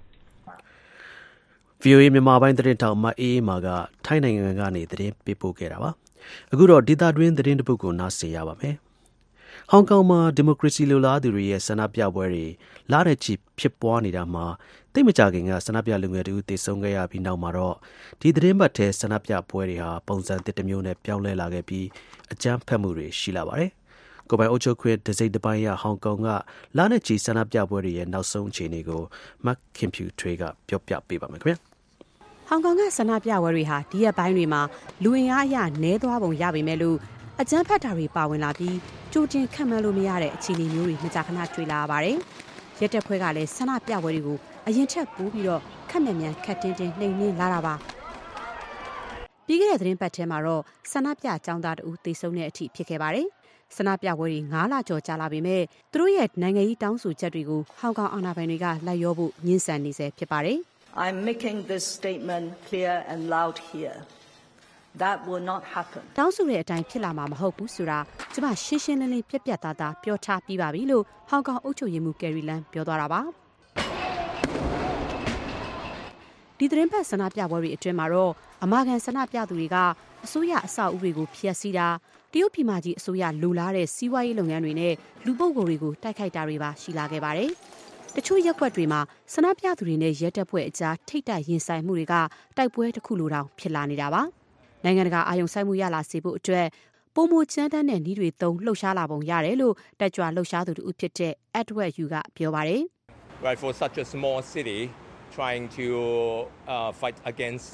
V O A မြန်မာပိုင်းသတင်းထောက်မအေးမာကထိုင်းနိုင်ငံကနေသတင်းပေးပို့ခဲ့တာပါအခုတော့ဒေတာတွင်းသတင်းတစ်ပုဒ်ကိုနားဆင်ရပါမယ်ဟောင်ကောင်မှာဒီမိုကရေစီလိုလားသူတွေရဲ့ဆန္ဒပြပွဲတွေလာတဲ့ချီဖြစ်ပွားနေတာမှာတိတ်မကြခင်ကဆန္ဒပြလူငယ်တွေတည်ဆုံခဲ့ရပြီးနောက်မှာတော့ဒီသတင်းပတ်ထဲဆန္ဒပြပွဲတွေဟာပုံစံတစ်တစ်မျိုးနဲ့ပြောင်းလဲလာခဲ့ပြီးအကြမ်းဖက်မှုတွေရှိလာပါတယ်။ကိုပိုင်အုပ်ချုပ်ခွင့်ဒစိမ့်တစ်ပိုင်းရဟောင်ကောင်ကလာတဲ့ချီဆန္ဒပြပွဲတွေရဲ့နောက်ဆုံးအခြေအနေကိုမတ်ခင်ဖြူထွေးကပြောပြပေးပါမယ်ခင်ဗျာ။ဟောင်ကောင်ကဆန္ဒပြပွဲတွေဟာဒီရက်ပိုင်းတွေမှာလူအင်အားအရနည်းသွားပုံရပေမဲ့လို့အကြမ်းဖက်တာတွေပါဝင်လာပြီးကြိုတင်ခံမှန်းလို့မရတဲ့အခြေအနေမျိုးတွေမကြာခဏတွေ့လာရပါတယ်။ရက်တက်ဖွဲကလည်းဆန္ဒပြပွဲတွေကိုအရင်ထက်ပိုပြီးတော့ခက်မြန်မြန်ခက်တင်းတင်းနှိမ်နှင်းလာတာပါ။ပြီးခဲ့တဲ့သတင်းပတ်ထဲမှာတော့ဆန္ဒပြចောင်းသားတူသေဆုံးတဲ့အထိဖြစ်ခဲ့ပါတယ်။ဆန္ဒပြပွဲတွေငါးလကျော်ကြာလာပေမဲ့သူတို့ရဲ့နိုင်ငံရေးတောင်းဆိုချက်တွေကိုဟောင်ကောင်အာဏာပိုင်တွေကလိုက်ရောဖို့ညှင်းဆန်နေဆဲဖြစ်ပါတယ်။ I'm making this statement clear and loud here. That will not happen. တောင်းဆိုတဲ့အတိုင်းဖြစ်လာမှာမဟုတ်ဘူးဆိုတာကျမရှင်းရှင်းလင်းလင်းပြတ်ပြတ်သားသားပြောထားပြီးပါပြီလို့ဟောင်ကောင်အုပ်ချုပ်ရေးမှူးကယ်ရီလန်ပြောသွားတာပါဒီသတင်းပတ်ဆန္ဒပြပွဲတွေအတွင်းမှာတော့အမာခံဆန္ဒပြသူတွေကအစိုးရအဆောက်အဦတွေကိုဖျက်ဆီးတာတရုတ်ပြည်မကြီးအစိုးရလူလာတဲ့စီးပွားရေးလုပ်ငန်းတွေနဲ့လူပုဂ္ဂိုလ်တွေကိုတိုက်ခိုက်တာတွေပါရှိလာခဲ့ပါတယ်တချို့ရက်ွက်တွေမှာဆန္ဒပြသူတွေနဲ့ရဲတပ်ဖွဲ့အကြားထိတ်တိုက်ရင်ဆိုင်မှုတွေကတိုက်ပွဲတစ်ခုလိုတောင်ဖြစ်လာနေတာပါနိုင်ငံတကာအာရုံစိုက်မှုရလာစေဖို့အတွက်ပုံမချမ်းတမ်းတဲ့နည်းတွေသုံးလှုပ်ရှားလာပုံရတယ်လို့တက်ကြွလှုပ်ရှားသူတူဖြစ်တဲ့ Edward Yu ကပြောပါတယ် Right for such a small city trying to uh, fight against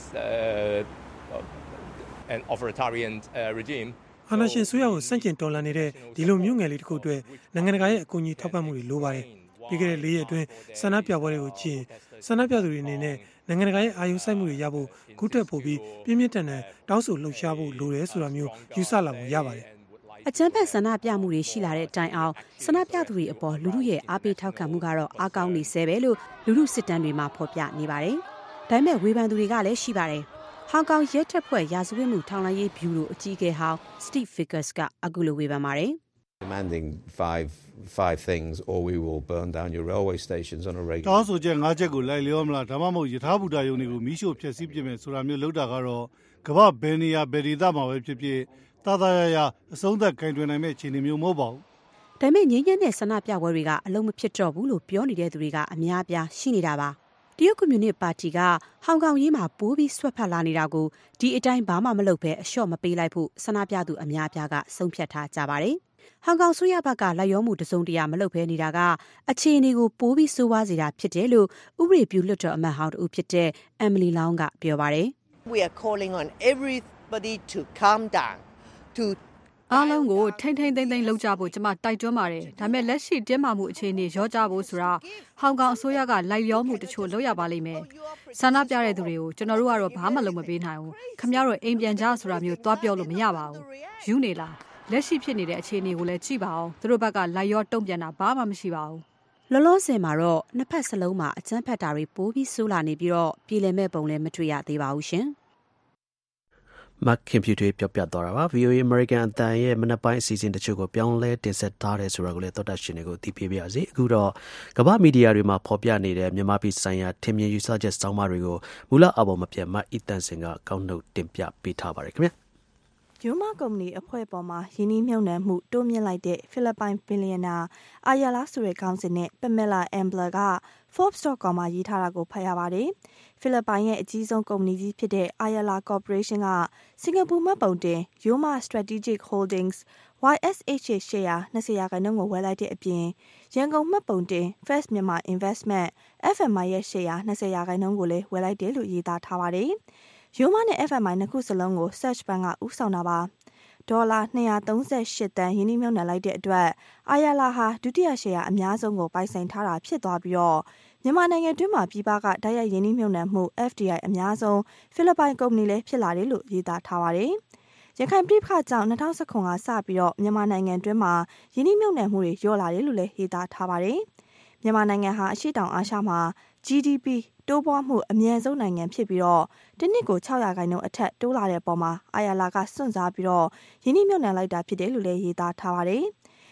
uh, an authoritarian uh, regime အာဏာရှင်ဆိုရကိုစန့်ကျင်တော်လှန်နေတဲ့ဒီလိုမျိုးငယ်လေးတစ်ခုအတွက်နိုင်ငံတကာရဲ့အကူအညီထောက်ပံ့မှုတွေလိုပါတယ်ပြီးခဲ့တဲ့လေးရက်အတွင်းဆန္ဒပြပွဲတွေကိုကြည့်ဆန္ဒပြသူတွေအနေနဲ့နိုင်ငံတကာရဲ့အာရုံစိုက်မှုတွေရဖို့ခုထက်ပိုပြီးပြင်းပြင်းထန်ထန်တောင်းဆိုလှုပ်ရှားဖို့လိုတယ်ဆိုတာမျိုးယူဆလာမှုရပါတယ်အကြမ်းဖက်ဆန္ဒပြမှုတွေရှိလာတဲ့တိုင်အောင်ဆန္ဒပြသူတွေအပေါ်လူမှုရဲ့အားပေးထောက်ခံမှုကတော့အားကောင်းနေဆဲပဲလို့လူမှုစစ်တမ်းတွေမှာဖော်ပြနေပါတယ်။ဒါပေမဲ့ဝေဖန်သူတွေကလည်းရှိပါတယ်။ဟောင်ကောင်ရဲတပ်ဖွဲ့ရာဇဝတ်မှုထောင်လှမ်းရေးဗျူရိုအကြီးအကဲဟောင်း Steve Vickers ကအခုလိုဝေဖန်ပါတယ်။ demanding five five things or we will burn down your railway stations on a regular တောင်းဆိုချက်ငါးချက်ကိုလိုက်လျောမလားဒါမှမဟုတ်ယထာဘူတာယုံတွေကိုမီးရှို့ဖျက်ဆီးပြစ်မယ်ဆိုတာမျိုးလုပ်တာကတော့ကမ္ဘာဘယ်နေရာဘယ်ဒေသမှာပဲဖြစ်ဖြစ်သာသာရရအဆုံးသတ်ဂိုင်တွင်နိုင်မဲ့အခြေအနေမျိုးမဟုတ်ပါဘူး။ဒါပေမဲ့ငြိမ်းချမ်းတဲ့ဆန္ဒပြပွဲတွေကအလုံးမဖြစ်တော့ဘူးလို့ပြောနေတဲ့သူတွေကအများအပြားရှိနေတာပါ။တရုတ်ကွန်မြူနစ်ပါတီကဟောင်ကောင်ရေးမှာပိုးပြီးဆွတ်ဖက်လာနေတာကိုဒီအတိုင်းဘာမှမလုပ်ဘဲအလျှော့မပေးလိုက်ဖို့ဆန္ဒပြသူအများအပြားကဆုံးဖြတ်ထားကြပါတယ်။ဟောင်ကောင်ဆိုရဘက်ကလက်ရောမှုတစုံတရာမလုပ်ဘဲနေတာကအခြေအနေကိုပိုးပြီးဆိုးဝါးစေတာဖြစ်တယ်လို့ဥပဒေပြုလွှတ်တော်အမတ်ဟောင်းတူဖြစ်တဲ့ Emily Lau ကပြောပါတယ်။ We are calling on everybody to calm down to အားလုံးကိုထိမ့်ထိမ့်သိမ့်သိမ့်လုပ်ကြဖို့ကျွန်မတိုက်တွန်းပါတယ်ဒါပေမဲ့လက်ရှိတင်းမာမှုအခြေအနေရောကြဖို့ဆိုတာဟောင်ကောင်အစိုးရကလိုက်ရောမှုတချို့လုပ်ရပါလိမ့်မယ်ဆန္ဒပြတဲ့သူတွေကိုကျွန်တော်တို့ကတော့ဘာမှလုပ်မပေးနိုင်ဘူးခင်ဗျားတို့အိမ်ပြန်ကြဆိုတာမျိုးသွားပြောလို့မရပါဘူးယူနေလားလက်ရှိဖြစ်နေတဲ့အခြေအနေကိုလည်းကြည့်ပါအောင်သူတို့ဘက်ကလိုက်ရောတုံ့ပြန်တာဘာမှမရှိပါဘူးလောလောဆယ်မှာတော့နှစ်ဖက်စလုံးမှာအကြမ်းဖက်တာတွေပိုးပြီးဆိုးလာနေပြီးတော့ပြည်လည်မဲ့ပုံလည်းမတွေ့ရသေးပါဘူးရှင်မတ်ကွန်ပျူတာပြောပြသွားတာပါ ဗီအိုအေ American အတန်ရဲ့မနက်ပိုင်းအစီအစဉ်တချို့ကိုပြောင်းလဲတင်ဆက်ထားတယ်ဆိုတာကိုလည်းသောတာရှင်တွေကိုသိပေးပါရစေအခုတော့ကမ္ဘာမီဒီယာတွေမှာဖော်ပြနေတဲ့မြန်မာပြည်ဆိုင်ရာထင်မြင်ယူဆချက်စောင်းပါတွေကိုမူလအပေါ်မပြတ်မတ်အီတန်စင်ကကောက်နှုတ်တင်ပြပေးထားပါတယ်ခင်ဗျာယူမာကုမ္ပဏီအဖွဲ့ပေါ်မှာယင်းနှိမ့်မြုံနှံမှုတိုးမြင့်လိုက်တဲ့ဖိလစ်ပိုင်ဘီလီယံနာအာယာလာဆိုတဲ့ခေါင်းစဉ်နဲ့ပမက်လာအမ်ဘလာက Forbes ဒုတ် com မှာရေးထားတာကိုဖတ်ရပါတယ်။ဖိလစ်ပိုင်ရဲ့အကြီးဆုံးကုမ္ပဏီကြီးဖြစ်တဲ့ Ayala Corporation ကစင်ကာပူမှတ်ပုံတင် Yoma Strategic Holdings ဝိုင် အက်စ် အိတ်ချ် ရှယ်ယာ၂၀ရာခိုင်နှုန်းကိုဝယ်လိုက်တဲ့အပြင်ရန်ကုန်မှတ်ပုံတင် First Myanmar Investment အက်ဖ် အမ် အိုင် ရဲ့ရှယ်ယာ၂၀ရာခိုင်နှုန်းကိုလည်းဝယ်လိုက်တယ်လို့ရေးသားထားပါတယ်။Yoma နဲ့ အက်ဖ် အမ် အိုင် နှစ်ခုစလုံးကို Search Bank ကဦးဆောင်တာပါ။ဒေါ်လာ၂၃၈တန်းယင်းနှိမ့်မြုံနှံလိုက်တဲ့အတွက်အာယာလာဟာဒုတိယရှယ်ယာအများဆုံးကိုပိုင်ဆိုင်ထားတာဖြစ်သွားပြီးတော့မြန်မာနိုင်ငံတွင်းမှာပြည်ပကတိုက်ရိုက်ယင်းနှိမ့်မြုံနှံမှု အက်ဖ် ဒီ အိုင် အများဆုံးဖိလစ်ပိုင်ကုမ္ပဏီလည်းဖြစ်လာတယ်လို့ရေးသားထားပါတယ်။ရခိုင်ပြည်ပခါကြောင့်၂၀၁၇ကစပြီးတော့မြန်မာနိုင်ငံတွင်းမှာယင်းနှိမ့်မြုံနှံမှုတွေလျော့လာတယ်လို့လည်းရေးသားထားပါတယ်။မြန်မာနိုင်ငံဟာအရှေ့တောင်အာရှမှာ ဂျီ ဒီ ပီ တိုးပွားမှုအမြန်ဆုံးနိုင်ငံဖြစ်ပြီးတော့တစ်နှစ်ကို၆ရာခိုင်နှုန်းအထက်တိုးလာတဲ့ပုံမှာအာယာလာကစွန့်စားပြီးတော့ယင်းနှိမ့်မြုံနှံလိုက်တာဖြစ်တယ်လို့လည်းရေးသားထားပါတယ်။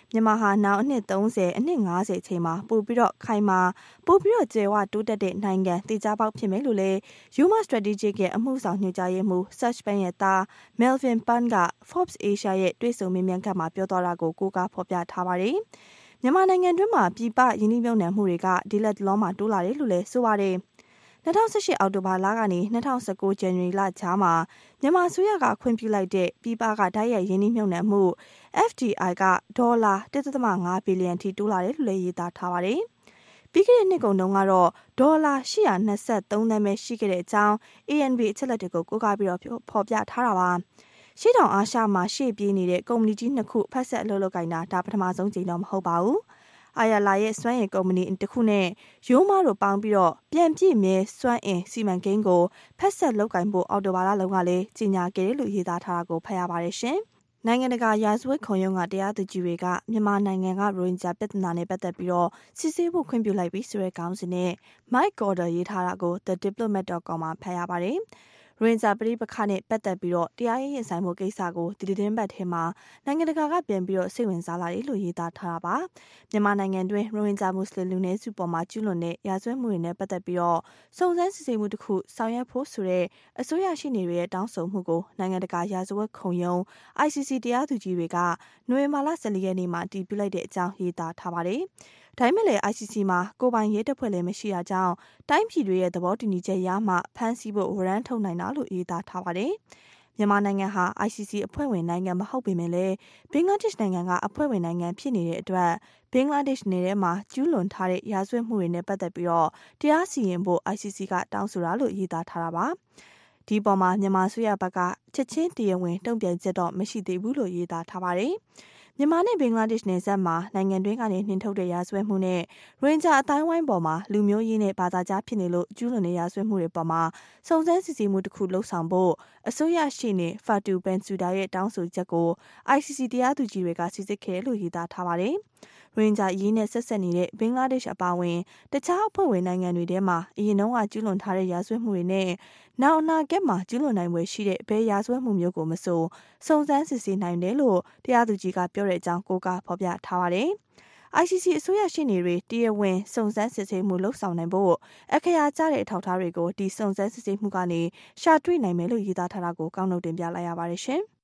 မြန်မာဟာနောက်အနှစ်သုံးဆယ်အနှစ်ငါးဆယ်ချိန်မှာပို့ပြီးတော့ခိုင်မာပို့ပြီးတော့ကျေဝတိုးတက်တဲ့နိုင်ငံတည်ကြပေါက်ဖြစ်မယ်လို့လည်း Yuma Strategic ရဲ့အမှုဆောင်ညွှန်ကြားရေးမှူး Serge Payne ရဲ့သား Melvin Payne က Forbes Asia ရဲ့တွေ့ဆုံမေးမြန်းခန်းမှာပြောသွားတာကိုကိုးကားဖော်ပြထားပါတယ်။မြန်မာနိုင်ငံတွင်းမှာပြည်ပယင်းနှိမ့်မြုံမှုတွေကဒီလက်တလုံးမှာတိုးလာတယ်လို့လည်းဆိုပါတယ်။၂၀၁၈အောက်တိုဘာလကနေ၂၀၁၉ဇန်နဝါရီလကြားမှာမြန်မာအစိုးရကခွင့်ပြုလိုက်တဲ့ပြည်ပကတိုက်ရိုက်ယင်းနှိမ့်မြုံမှု F D I ကဒေါ်လာတစ်ဒသမငါးဘီလီယံထိတိုးလာတယ်လို့လည်းရေးသားထားပါတယ်။ပြီးခဲ့တဲ့နှစ်ကုန်တုန်းကတော့ဒေါ်လာ၈၂၃သန်းပဲရှိခဲ့တဲ့အကြောင်း A N B အချက်လက်တွေကိုကိုးကားပြီးတော့ဖော်ပြထားတာပါ။ရှေ့တောင်အာရှမှာရှေ့ပြေးနေတဲ့ကုမ္ပဏီကြီးနှစ်ခုဖက်ဆက်အလုပ်လုပ်ကိုင်တာဒါပထမဆုံးကြိမ်တော့မဟုတ်ပါဘူး။အာယာလာရဲ့စွမ်းအင်ကုမ္ပဏီတစ်ခုနဲ့ရိုးမတို့ပေါင်းပြီးတော့ပြန်ပြည့်မြဲစွမ်းအင်စီမံကိန်းကိုဖက်ဆက်လုပ်ကိုင်ဖို့အော်တိုဘာလလုံးကလည်းကြီးညာခဲ့တယ်လို့ရေးသားထားတာကိုဖတ်ရပါတယ်ရှင်။နိုင်ငံတကာရာဇဝတ်ခုံရုံးကတရားသူကြီးတွေကမြန်မာနိုင်ငံကရိုဟင်ဂျာပြဿနာနဲ့ပတ်သက်ပြီးတော့စစ်ဆေးဖို့ခွင့်ပြုလိုက်ပြီးဆိုတဲ့ခေါင်းစဉ်နဲ့ Mike Gorder ရေးထားတာကို the diplomat dot com မှာဖတ်ရပါတယ်။ရိုဟင်ဂျာပြည်ပခါနဲ့ပတ်သက်ပြီးတော့တရားရေးရင်ဆိုင်မှုကိစ္စကိုဒီဒီတင်းပတ်ထဲမှာနိုင်ငံတကာကပြန်ပြီးတော့စိတ်ဝင်စားလာတယ်လို့ရေးသားထားတာပါမြန်မာနိုင်ငံတွင်ရိုဟင်ဂျာမွတ်စလင်လူနည်းစုပေါ်မှာကျူးလွန်တဲ့ရာဇဝတ်မှုတွေနဲ့ပတ်သက်ပြီးတော့စုံစမ်းစစ်ဆေးမှုတစ်ခုဆောင်ရွက်ဖို့ဆိုတဲ့အစိုးရရှိနေတွေရဲ့တောင်းဆိုမှုကိုနိုင်ငံတကာရာဇဝတ်ခုံရုံး I C C တရားသူကြီးတွေကနိုဝင်ဘာလ၁၄ရက်နေ့မှာတည်ပြုလိုက်တဲ့အကြောင်းရေးသားထားပါတယ်ဒါပေမဲ့လည်း I C C မှာကိုပိုင်ရဲတပ်ဖွဲ့လည်းမရှိတာကြောင့်တိုင်းပြည်တွေရဲ့သဘောတူညီချက်ရမှဖမ်းဆီးဖို့ဝရမ်းထုတ်နိုင်တာလို့ရေးသားထားပါတယ်။မြန်မာနိုင်ငံဟာ I C C အဖွဲ့ဝင်နိုင်ငံမဟုတ်ပေမဲ့လည်းဘင်္ဂလားဒေ့ရှ်နိုင်ငံကအဖွဲ့ဝင်နိုင်ငံဖြစ်နေတဲ့အတွက်ဘင်္ဂလားဒေ့ရှ်နယ်ထဲမှာကျူးလွန်ထားတဲ့ရာဇဝတ်မှုတွေနဲ့ပတ်သက်ပြီးတော့တရားစီရင်ဖို့ I C C ကတောင်းဆိုတာလို့ရေးသားထားတာပါ။ဒီပေါ်မှာမြန်မာဆွေရဘက်ကချက်ချင်းတရားဝင်တုံ့ပြန်ချက်တော့မရှိသေးဘူးလို့ရေးသားထားပါတယ်။မြန်မာနဲ့ဘင်္ဂလားဒေ့ရှ်နယ်စပ်မှာနိုင်ငံတွင်းကနေနှင်ထုတ်တဲ့ရာဇဝတ်မှုနဲ့ရိုဟင်ဂျာအတိုင်းဝိုင်းပေါ်မှာလူမျိုးရေးနဲ့ဘာသာကြားဖြစ်နေလို့ကျူးလွန်တဲ့ရာဇဝတ်မှုတွေပေါ်မှာစုံစမ်းစစ်ဆေးမှုတစ်ခုလှုပ်ဆောင်ဖို့အစိုးရရှိနေဖာတူဘန်ဆူဒါရဲ့တောင်းဆိုချက်ကို I C C တရားသူကြီးတွေကစစ်ဆေးခဲ့လို့ရေးသားထားပါတယ်။ရိုဟင်ဂျာအရေးနဲ့ဆက်ဆက်နေတဲ့ဘင်္ဂလားဒေ့ရှ်အပါအဝင်တခြားအဖွဲ့ဝင်နိုင်ငံတွေထဲမှာအရင်တုန်းကကျူးလွန်ထားတဲ့ရာဇဝတ်မှုတွေနဲ့နောက်အနာဂတ်မှာကျူးလွန်နိုင်ွယ်ရှိတဲ့ဘယ်ရာဇဝတ်မှုမျိုးကိုမဆိုစုံစမ်းစစ်ဆေးနိုင်တယ်လို့တရားသူကြီးကပြောတဲ့အကြောင်းကိုးကားဖော်ပြထားပါတယ်။ I C C အစိုးရရှေ့နေတွေတရားဝင်စုံစမ်းစစ်ဆေးမှုလှုပ်ဆောင်နိုင်ဖို့အခရာကျတဲ့အထောက်အထားတွေကိုဒီစုံစမ်းစစ်ဆေးမှုကနေရှာတွေ့နိုင်မယ်လို့ရေးသားထားတာကိုကောက်နှုတ်တင်ပြလိုက်ရပါတယ်ရှင်။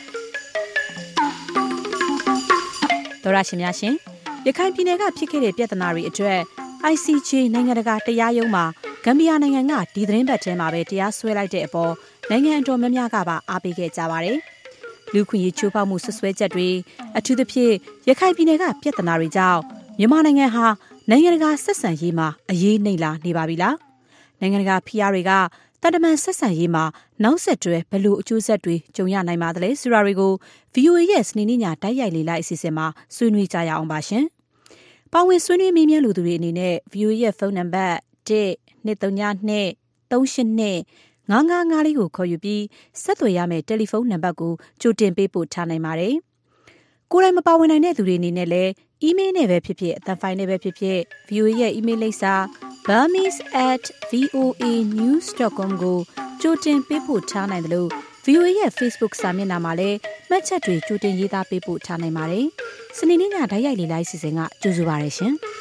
သောရရှင်များရှင်ရခိုင်ပြည်နယ်ကဖြစ်ခဲ့တဲ့ပြဿနာတွေအတွက် I C J နိုင်ငံတကာတရားရုံးမှာဂမ်ဘီယာနိုင်ငံကဒီသတင်းပတ်ထဲမှာပဲတရားစွဲလိုက်တဲ့အပေါ်နိုင်ငံအတော်များများကပါအားပေးခဲ့ကြပါတယ်။လူခွင့်ရေးချိုးဖောက်မှုဆွဆွဲချက်တွေအထူးသဖြင့်ရခိုင်ပြည်နယ်ကပြဿနာတွေကြောင့်မြန်မာနိုင်ငံဟာနိုင်ငံတကာဆက်ဆံရေးမှာအရေးနှိမ့်လာနေပါပြီလား။နိုင်ငံတကာဖိအားတွေကတန်တမန်ဆက်ဆံရေးမှာနောက်ဆက်တွဲဘယ်လိုအကျိုးဆက်တွေကြုံရနိုင်ပါသလဲဆိုတာတွေကို V O A ရဲ့စနေနေ့ညတိုက်ရိုက်လေ့လာအစီအစဉ်မှာဆွေးနွေးကြရအောင်ပါရှင်။ပါဝင်ဆွေးနွေးမေးမြန်းလူသူတွေအနေနဲ့ V O A ရဲ့ဖုန်းနံပါတ်one two three two three eight two၅၅၅လေးကိုခေါ်ယူပြီးဆက်သွယ်ရမယ့်တယ်လီဖုန်းနံပါတ်ကိုကြိုတင်ပေးပို့ထားနိုင်ပါတယ်။ကိုယ်တိုင်မပါဝင်နိုင်တဲ့သူတွေအနေနဲ့လည်း email နဲ့ပဲဖြစ်ဖြစ်အသံဖိုင်နဲ့ပဲဖြစ်ဖြစ် V O A ရဲ့ email လိပ်စာ burmese at voa news dot com ကိုကြိုတင်ပေးပို့ထားနိုင်တယ်လို့ V O A ရဲ့ Facebook စာမျက်နှာမှာလည်းမှတ်ချက်တွေကြိုတင်ရေးသားပေးပို့ထားနိုင်ပါတယ်။စနေနေ့ညဓာတ်ရိုက်လေ့လာအစီအစဉ်ကကြိုဆိုပါရရှင်။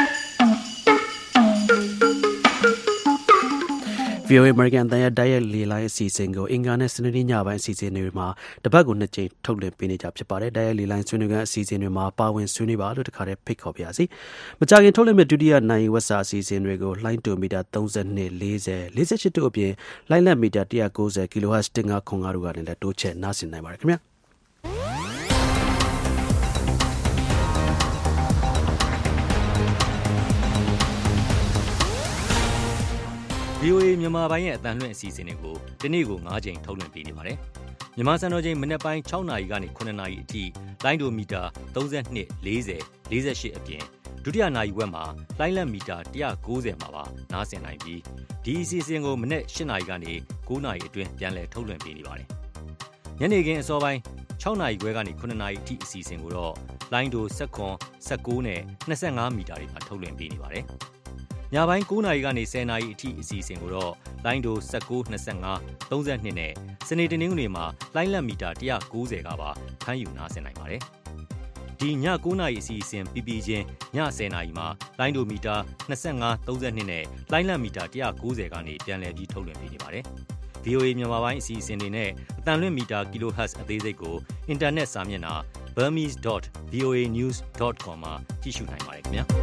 V O A American တန်ရတိုက်ရိုက်လေလိုင်းအစီအစဉ်ကိုအင်္ဂါနဲ့စနေနေ့ညပိုင်းအစီအစဉ်တွေမှာတပတ်ကိုနှစ်ကြိမ်ထုတ်လွှင့်ပေးနေကြဖြစ်ပါတယ်။တိုက်ရိုက်လေလိုင်းဆွေးနွေးခန်းအစီအစဉ်တွေမှာပါဝင်ဆွေးနွေးပါလို့တခါတည်းဖိတ်ခေါ်ပါရစေ။မကြခင်ထုတ်လွှင့်မဲ့ဒုတိယနိုင်ဝက်စာအစီအစဉ်တွေကိုလိုင်းတူမီတာthirty-two, forty, forty-eightတို့အပြင်လိုင်းလက်မီတာone ninety ကီလိုဟတ်စ်fifteen fiftyတို့ကနေလည်းတိုးချဲ့နားဆင်နိုင်ပါတယ်ခင်ဗျာ။ V O A မြန်မာပိုင်းရဲ့အသံလွှင့်အစီအစဉ်တွေကိုဒီနေ့ကိုfiveကြိမ်ထုတ်လွှင့်ပေးနေပါတယ်။မြန်မာစံတော်ချိန်မနက်ပိုင်းsixနာရီကနေsevenနာရီအထိလိုင်းဒိုမီတာthirty-two, forty, forty-eightအပြင်ဒုတိယနာရီဝက်မှာလိုင်းလက်မီတာone ninetyမှာပါနားဆင်နိုင်ပြီးဒီအစီအစဉ်ကိုမနက်eightနာရီကနေnineနာရီအတွင်းပြန်လည်ထုတ်လွှင့်ပေးနေပါတယ်။ညနေခင်းအစောပိုင်းsixနာရီခွဲကနေsevenနာရီအထိအစီအစဉ်ကိုတော့လိုင်းဒိုnineteen, nineteenနဲ့twenty-fiveမီတာတွေမှာထုတ်လွှင့်ပေးနေပါတယ်။ညပိုင်းnineနာရီကနေtenနာရီအထိအစီအစဉ်ကိုတော့လိုင်းဒိုnineteen, twenty-five, thirty-twoနဲ့စနေတနင်္ဂနွေမှာလိုင်းလက်မီတာone ninetyကပါဖမ်းယူနားဆင်နိုင်ပါတယ်။ဒီည9နာရီအစီအစဉ်ပြီးပြီးချင်းည10နာရီမှာလိုင်းဒိုမီတာ25 32နဲ့လိုင်းလံမီတာone ninetyကနေပြန်လည်ပြီးထုတ်လွှင့်ပေးနေပါတယ်။ ဗွီအိုအေ မြန်မာပိုင်းအစီအစဉ်တွေနဲ့အတန်လွင့်မီတာ kilohertz အသေးစိတ်ကိုအင်တာနက်စာမျက်နှာ burmese dot v o a news dot com မှာကြည့်ရှုနိုင်ပါတယ်ခင်ဗျာ။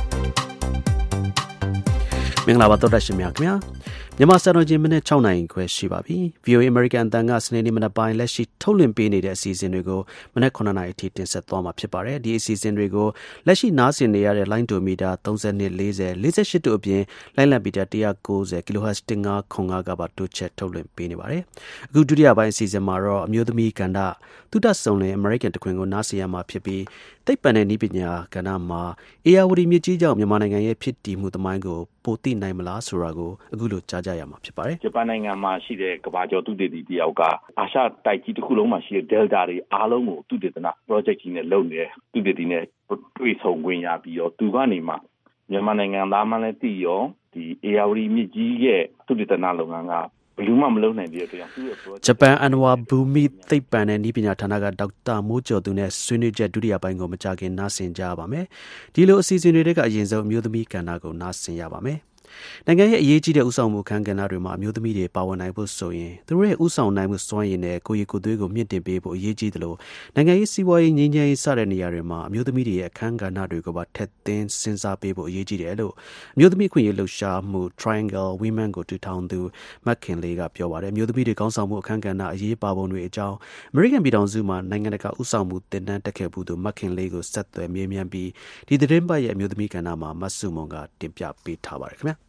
မင်္ဂလာပါတော်တာရှင်များခင်ဗျာမြန်မာစံတော်ချိန်မိနစ်6နာရီခွဲရှိပါပြီ ဗွီအိုအေ American အတန်ကစနေနေ့မနက်ပိုင်းလက်ရှိထုတ်လွှင့်ပေးနေတဲ့အစီအစဉ်တွေကိုမနက်9နာရီအထိတင်ဆက်သွားမှာဖြစ်ပါတယ်ဒီအစီအစဉ်တွေကိုလက်ရှိနားဆင်နေရတဲ့လိုင်းဒိုမီတာthirty-two forty forty-eightတို့အပြင်လိုင်းလံမီတာone ninety kilohertz fifteen ninetyကပါတိုးချက်ထုတ်လွှင့်ပေးနေပါတယ်အခုဒုတိယပိုင်းအစီအစဉ်မှာတော့အမျိုးသမီးကဏ္ဍသုတဆုံလင် American တခွင်ကိုနားဆင်ရမှာဖြစ်ပြီးသိပ္ပံနဲ့နည်းပညာကဏ္ဍမှာအေယာဝတီမြစ်ကြီးကြောင့်မြန်မာနိုင်ငံရဲ့ဖြစ်တည်မှုသမိုင်းကိုပိုသိနိုင်မလားဆိုတာကိုအခုလိုကြားကြရမှာဖြစ်ပါတယ်ဂျပန်နိုင်ငံမှာရှိတဲ့ကမ္ဘာကျော်သုတေသီတယောက်ကအာရှတိုက်ကြီးတစ်ခုလုံးမှာရှိတဲ့ Delta တွေအားလုံးကိုသုတေသန project ကြီးနဲ့လုပ်နေတယ်သုတေသီနဲ့တွေ့ဆုံခွင့်ရပြီးတော့သူကနေမှမြန်မာနိုင်ငံသားမှလည်းသိရောဒီအေယာဝတီမြစ်ကြီးရဲ့သုတေသနလုပ်ငန်းကဘယ်လိုမှမလုပ်နိုင်တဲ့အတွက်သူ့ရဲ့ project ဂျပန်အန်ဝါဘူမီသိပ္ပံနဲ့နည်းပညာဌာနကဒေါက်တာမိုးကျော်သူနဲ့ဆွေးနွေးချက်ဒုတိယပိုင်းကိုမကြခင်နားဆင်ကြပါမယ်ဒီလိုအစီအစဉ်တွေကအရင်ဆုံးအမျိုးသမီးကဏ္ဍကိုနားဆင်ရပါမယ်နိုင်ငံရဲ့အရေးကြီးတဲ့ဥဆောင်မှုအခမ်းကဏ္ဍတွေမှာအမျိုးသမီးတွေပါဝင်နိုင်ဖို့ဆိုရင်သူတို့ရဲ့ဥဆောင်နိုင်မှုစွမ်းရည်နဲ့ကိုယ်ရည်ကိုယ်သွေးကိုမြင့်တင်ပေးဖို့အရေးကြီးတယ်လို့နိုင်ငံရေးစီးပွားရေးငြိမ်းချမ်းရေးစတဲ့နေရာတွေမှာအမျိုးသမီးတွေရဲ့အခမ်းကဏ္ဍတွေကိုပါထည့်သွင်းစဉ်းစားပေးဖို့အရေးကြီးတယ်လို့အမျိုးသမီးအခွင့်အရေးလှုပ်ရှားမှု Triangle Women ကိုတည်ထောင်သူမက်ခင်လေးကပြောပါတယ်အမျိုးသမီးတွေခေါင်းဆောင်မှုအခမ်းကဏ္ဍအရေးပါပုံတွေအကြောင်းအမေရိကန်ပြည်ထောင်စုမှာနိုင်ငံတကာဥဆောင်မှုတင်နန်းတက်ခဲ့မှုသူမက်ခင်လေးကိုဆက်သွယ်မေးမြန်းပြီးဒီသတင်းပတ်ရဲ့အမျိုးသမီးကဏ္ဍမှာမတ်စုမုံကတင်ပြပေးထားပါတယ်ခင်ဗျာ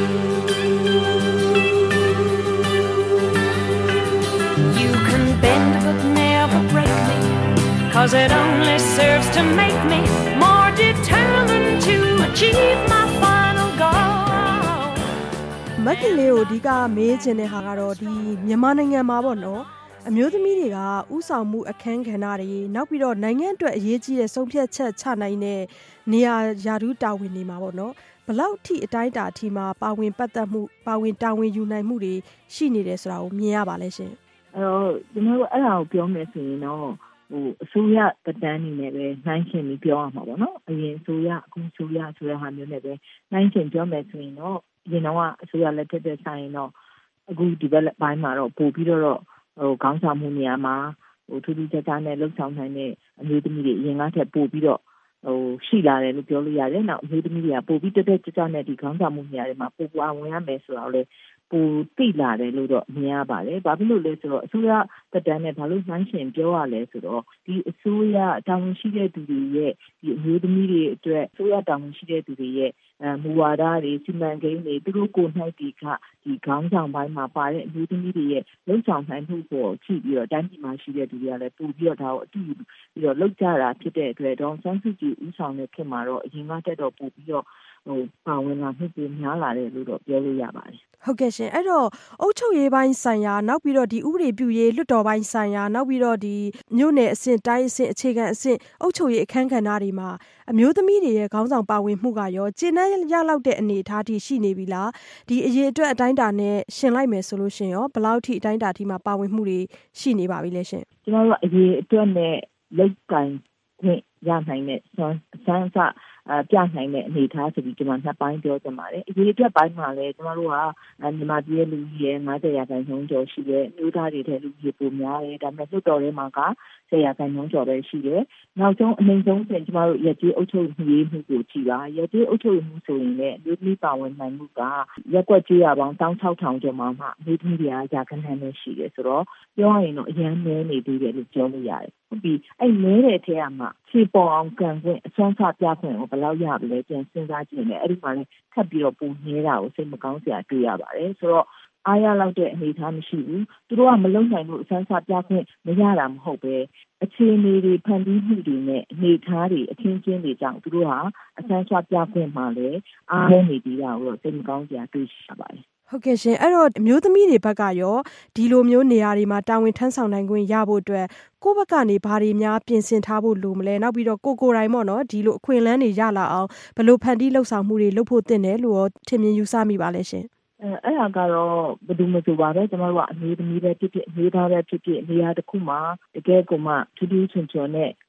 You can bend but never break me Cause it only serves to make me more determined to achieve my final goal မက်ကလေးကိုဒီကမေးချင်တဲ့ဟာကတော့ဒီမြန်မာနိုင်ငံမှာပေါ့နော်အမျိုးသမီးတွေကဥဆောင်မှုအခမ်းကဏ္ဍတွေနောက်ပြီးတော့နိုင်ငံအတွက်အရေးကြီးတဲ့ဆုံးဖြတ်ချက်ချနိုင်တဲ့နေရာယာထူးတာဝန်တွေမှာပေါ့နော်ဘလောက်ထိအတိုင်းအတာအထိမှာပါဝင်ပတ်သက်မှုပါဝင်တာဝန်ယူနိုင်မှုတွေရှိနေတယ်ဆိုတာကိုမြင်ရပါလဲရှင်အဲ့တော့ကျွန်တော်တို့အဲ့ဒါကိုပြောမယ်ဆိုရင်တော့ဟိုအစိုးရတက်တန်းနေနဲ့ပဲနိုင်ရှင်ပြီးပြောရမှာပေါ့နော်အရင်အစိုးရအခုအစိုးရဆိုတဲ့ဟာမျိုးနဲ့ပဲနိုင်ရှင်ပြောမယ်ဆိုရင်တော့အရင်တော့အစိုးရလက်ထက်တဲ့ဆိုင်ရင်တော့အခု develop ဘိုင်းမှာတော့ပို့ပြီးတော့ဟိုခေါင်းဆောင်မှုနေရာမှာဟိုထူးထူးခြားခြားနဲ့လှုပ်ဆောင်နိုင်တဲ့အမျိုးသမီးတွေအရင်ကထက်ပို့ပြီးတော့ဟိုရှိလာတယ်လို့ပြောလို့ရတယ်။နောက်အမျိုးသမီးတွေကပို့ပြီးတက်တက်ကြွကြွနဲ့ဒီခေါင်းဆောင်မှုနေရာတွေမှာပို့ပွားဝင်ရမယ်ဆိုတော့လေပိုသိလာတယ်လို့တော့မြင်ရပါတယ်။ဘာဖြစ်လို့လဲဆိုတော့အစိုးရတက်တန်းနဲ့ဘာလို့နှိုင်းရှင်ပြောရလဲဆိုတော့ဒီအစိုးရတာဝန်ရှိတဲ့သူတွေရဲ့ဒီအမျိုးသမီးတွေအတွက်အစိုးရတာဝန်ရှိတဲ့သူတွေရဲ့အဲမူဝါဒတွေစီမံကိန်းတွေသူတို့ကိုယ်နှိုက်ဒီကဒီခေါင်းဆောင်ပိုင်းမှာပါတဲ့အမျိုးသမီးတွေရဲ့လှုပ်ဆောင်နိုင်မှုကိုကြည့်ပြီးတော့တိုင်းပြည်မှာရှိတဲ့သူတွေကလည်းပို့ပြီးတော့ဒါကိုအတူပြီးတော့လှုပ်ကြတာဖြစ်တဲ့အတွက်တော့စမ်းစုကြည့်ဥဆောင်တဲ့ခင်မှာတော့အရင်ကတက်တော့ပို့ပြီးတော့ဟိုပါဝင်လာမှုတွေများလာတယ်လို့တော့ပြောလို့ရပါတယ်ဟုတ်ကဲ့ရှင်အဲ့တော့အုပ်ချုပ်ရေးပိုင်းဆိုင်ရာနောက်ပြီးတော့ဒီဥပဒေပြုရေးလွှတ်တော်ပိုင်းဆိုင်ရာနောက်ပြီးတော့ဒီမြို့နယ်အဆင့်တိုင်းအဆင့်အခြေခံအဆင့်အုပ်ချုပ်ရေးအခမ်းကဏ္ဍတွေမှာအမျိုးသမီးတွေရဲ့ခေါင်းဆောင်ပါဝင်မှုကရောကျင်းနှံရလောက်တဲ့အနေအထားထိရှိနေပြီလားဒီအရေးအတွက်အတိုင်းအတာနဲ့ရှင်လိုက်မယ်ဆိုလို့ရှင်ရောဘယ်လောက်ထိအတိုင်းအတာထိမှာပါဝင်မှုတွေရှိနေပါပြီလဲရှင်ကျွန်တော်တို့အရေးအတွက်နဲ့လောက်ကင်ခွင့်ရနိုင်တဲ့စမ်းစမ်းစအပြနိုင်တဲ့အနေအထားဆိုပြီးကျွန်တော်နှစ်ပိုင်းပြောချင်ပါတယ်အရေးအတွက်ပိုင်းမှာလည်းကျွန်တော်တို့ကမြန်မာပြည်လူကြီးရဲ့fiftyရာခိုင်နှုန်းကျော်ရှိတဲ့မြို့သားတွေတဲ့လူကြီးပုံများတယ်ဒါပေမဲ့လွှတ်တော်ထဲမှာကtenရာခိုင်နှုန်းကျော်ပဲရှိတယ်နောက်ဆုံးအနိုင်ဆုံးဆိုကျွန်တော်တို့ရကြေးအုပ်ချုပ်ရေးမှုကိုကြည့်ပါရကြေးအုပ်ချုပ်မှုဆိုရင်လည်းလူကြီးပါဝင်နိုင်မှုကရက်ကွက်ကြေးရပေါင်းsix thousandကျော်မှမှလူကြီးတွေကရာခိုင်နှုန်းနဲ့ရှိတယ်ဆိုတော့ပြောရရင်တော့အရန်နည်းနေသေးတယ်လို့ပြောလို့ရတယ်ဟုတ်ပြီအဲ့နည်းတဲ့အထက်ကမှခြေပေါ်အောင်ကန်ခွင့်အစွမ်းချပြခွင့်ကိုဘယ်လောက်ရပါလဲပြန်စဉ်းစားကြည့်နေအဲ့ဒီမှာလည်းထပ်ပြီးတော့ပုံနေတာကိုစိတ်မကောင်းစရာတွေ့ရပါတယ်ဆိုတော့အားရလောက်တဲ့အနေအထားမရှိဘူးသူတို့ကမလုံနိုင်လို့အစွမ်းချပြခွင့်မရတာမဟုတ်ပဲအခြေအနေတွေဖန်တီးမှုတွေနဲ့အနေအထားတွေအခင်းကျင်းတွေကြောင့်သူတို့ဟာအစွမ်းချပြခွင့်မှလည်းအားနေပြီးတာကိုတော့စိတ်မကောင်းစရာတွေ့ရပါတယ်ဟုတ်ကဲ့ရှင်အဲ့တော့အမျိုးသမီးတွေဘက်ကရောဒီလိုမျိုးနေရာတွေမှာတာဝန်ထမ်းဆောင်နိုင်ခွင့်ရဖို့အတွက်ကိုယ့်ဘက်ကနေဘာတွေများပြင်ဆင်ထားဖို့လိုမလဲနောက်ပြီးတော့ကိုကိုယ်တိုင်ပေါ့နော်ဒီလိုအခွင့်အလမ်းတွေရလာအောင်ဘယ်လိုဖန်တီးလှုပ်ဆောင်မှုတွေလုပ်ဖို့သင့်တယ်လို့ရောထင်မြင်ယူဆမိပါလဲရှင်အဲအဲ့ဒါကတော့ဘယ်သူမှဆိုပါပဲကျွန်တော်တို့ကအမျိုးသမီးပဲဖြစ်ဖြစ်အမျိုးသားပဲဖြစ်ဖြစ်နေရာတစ်ခုမှာတကယ်ကိုမှထူးထူးချွန်ချွန်နဲ့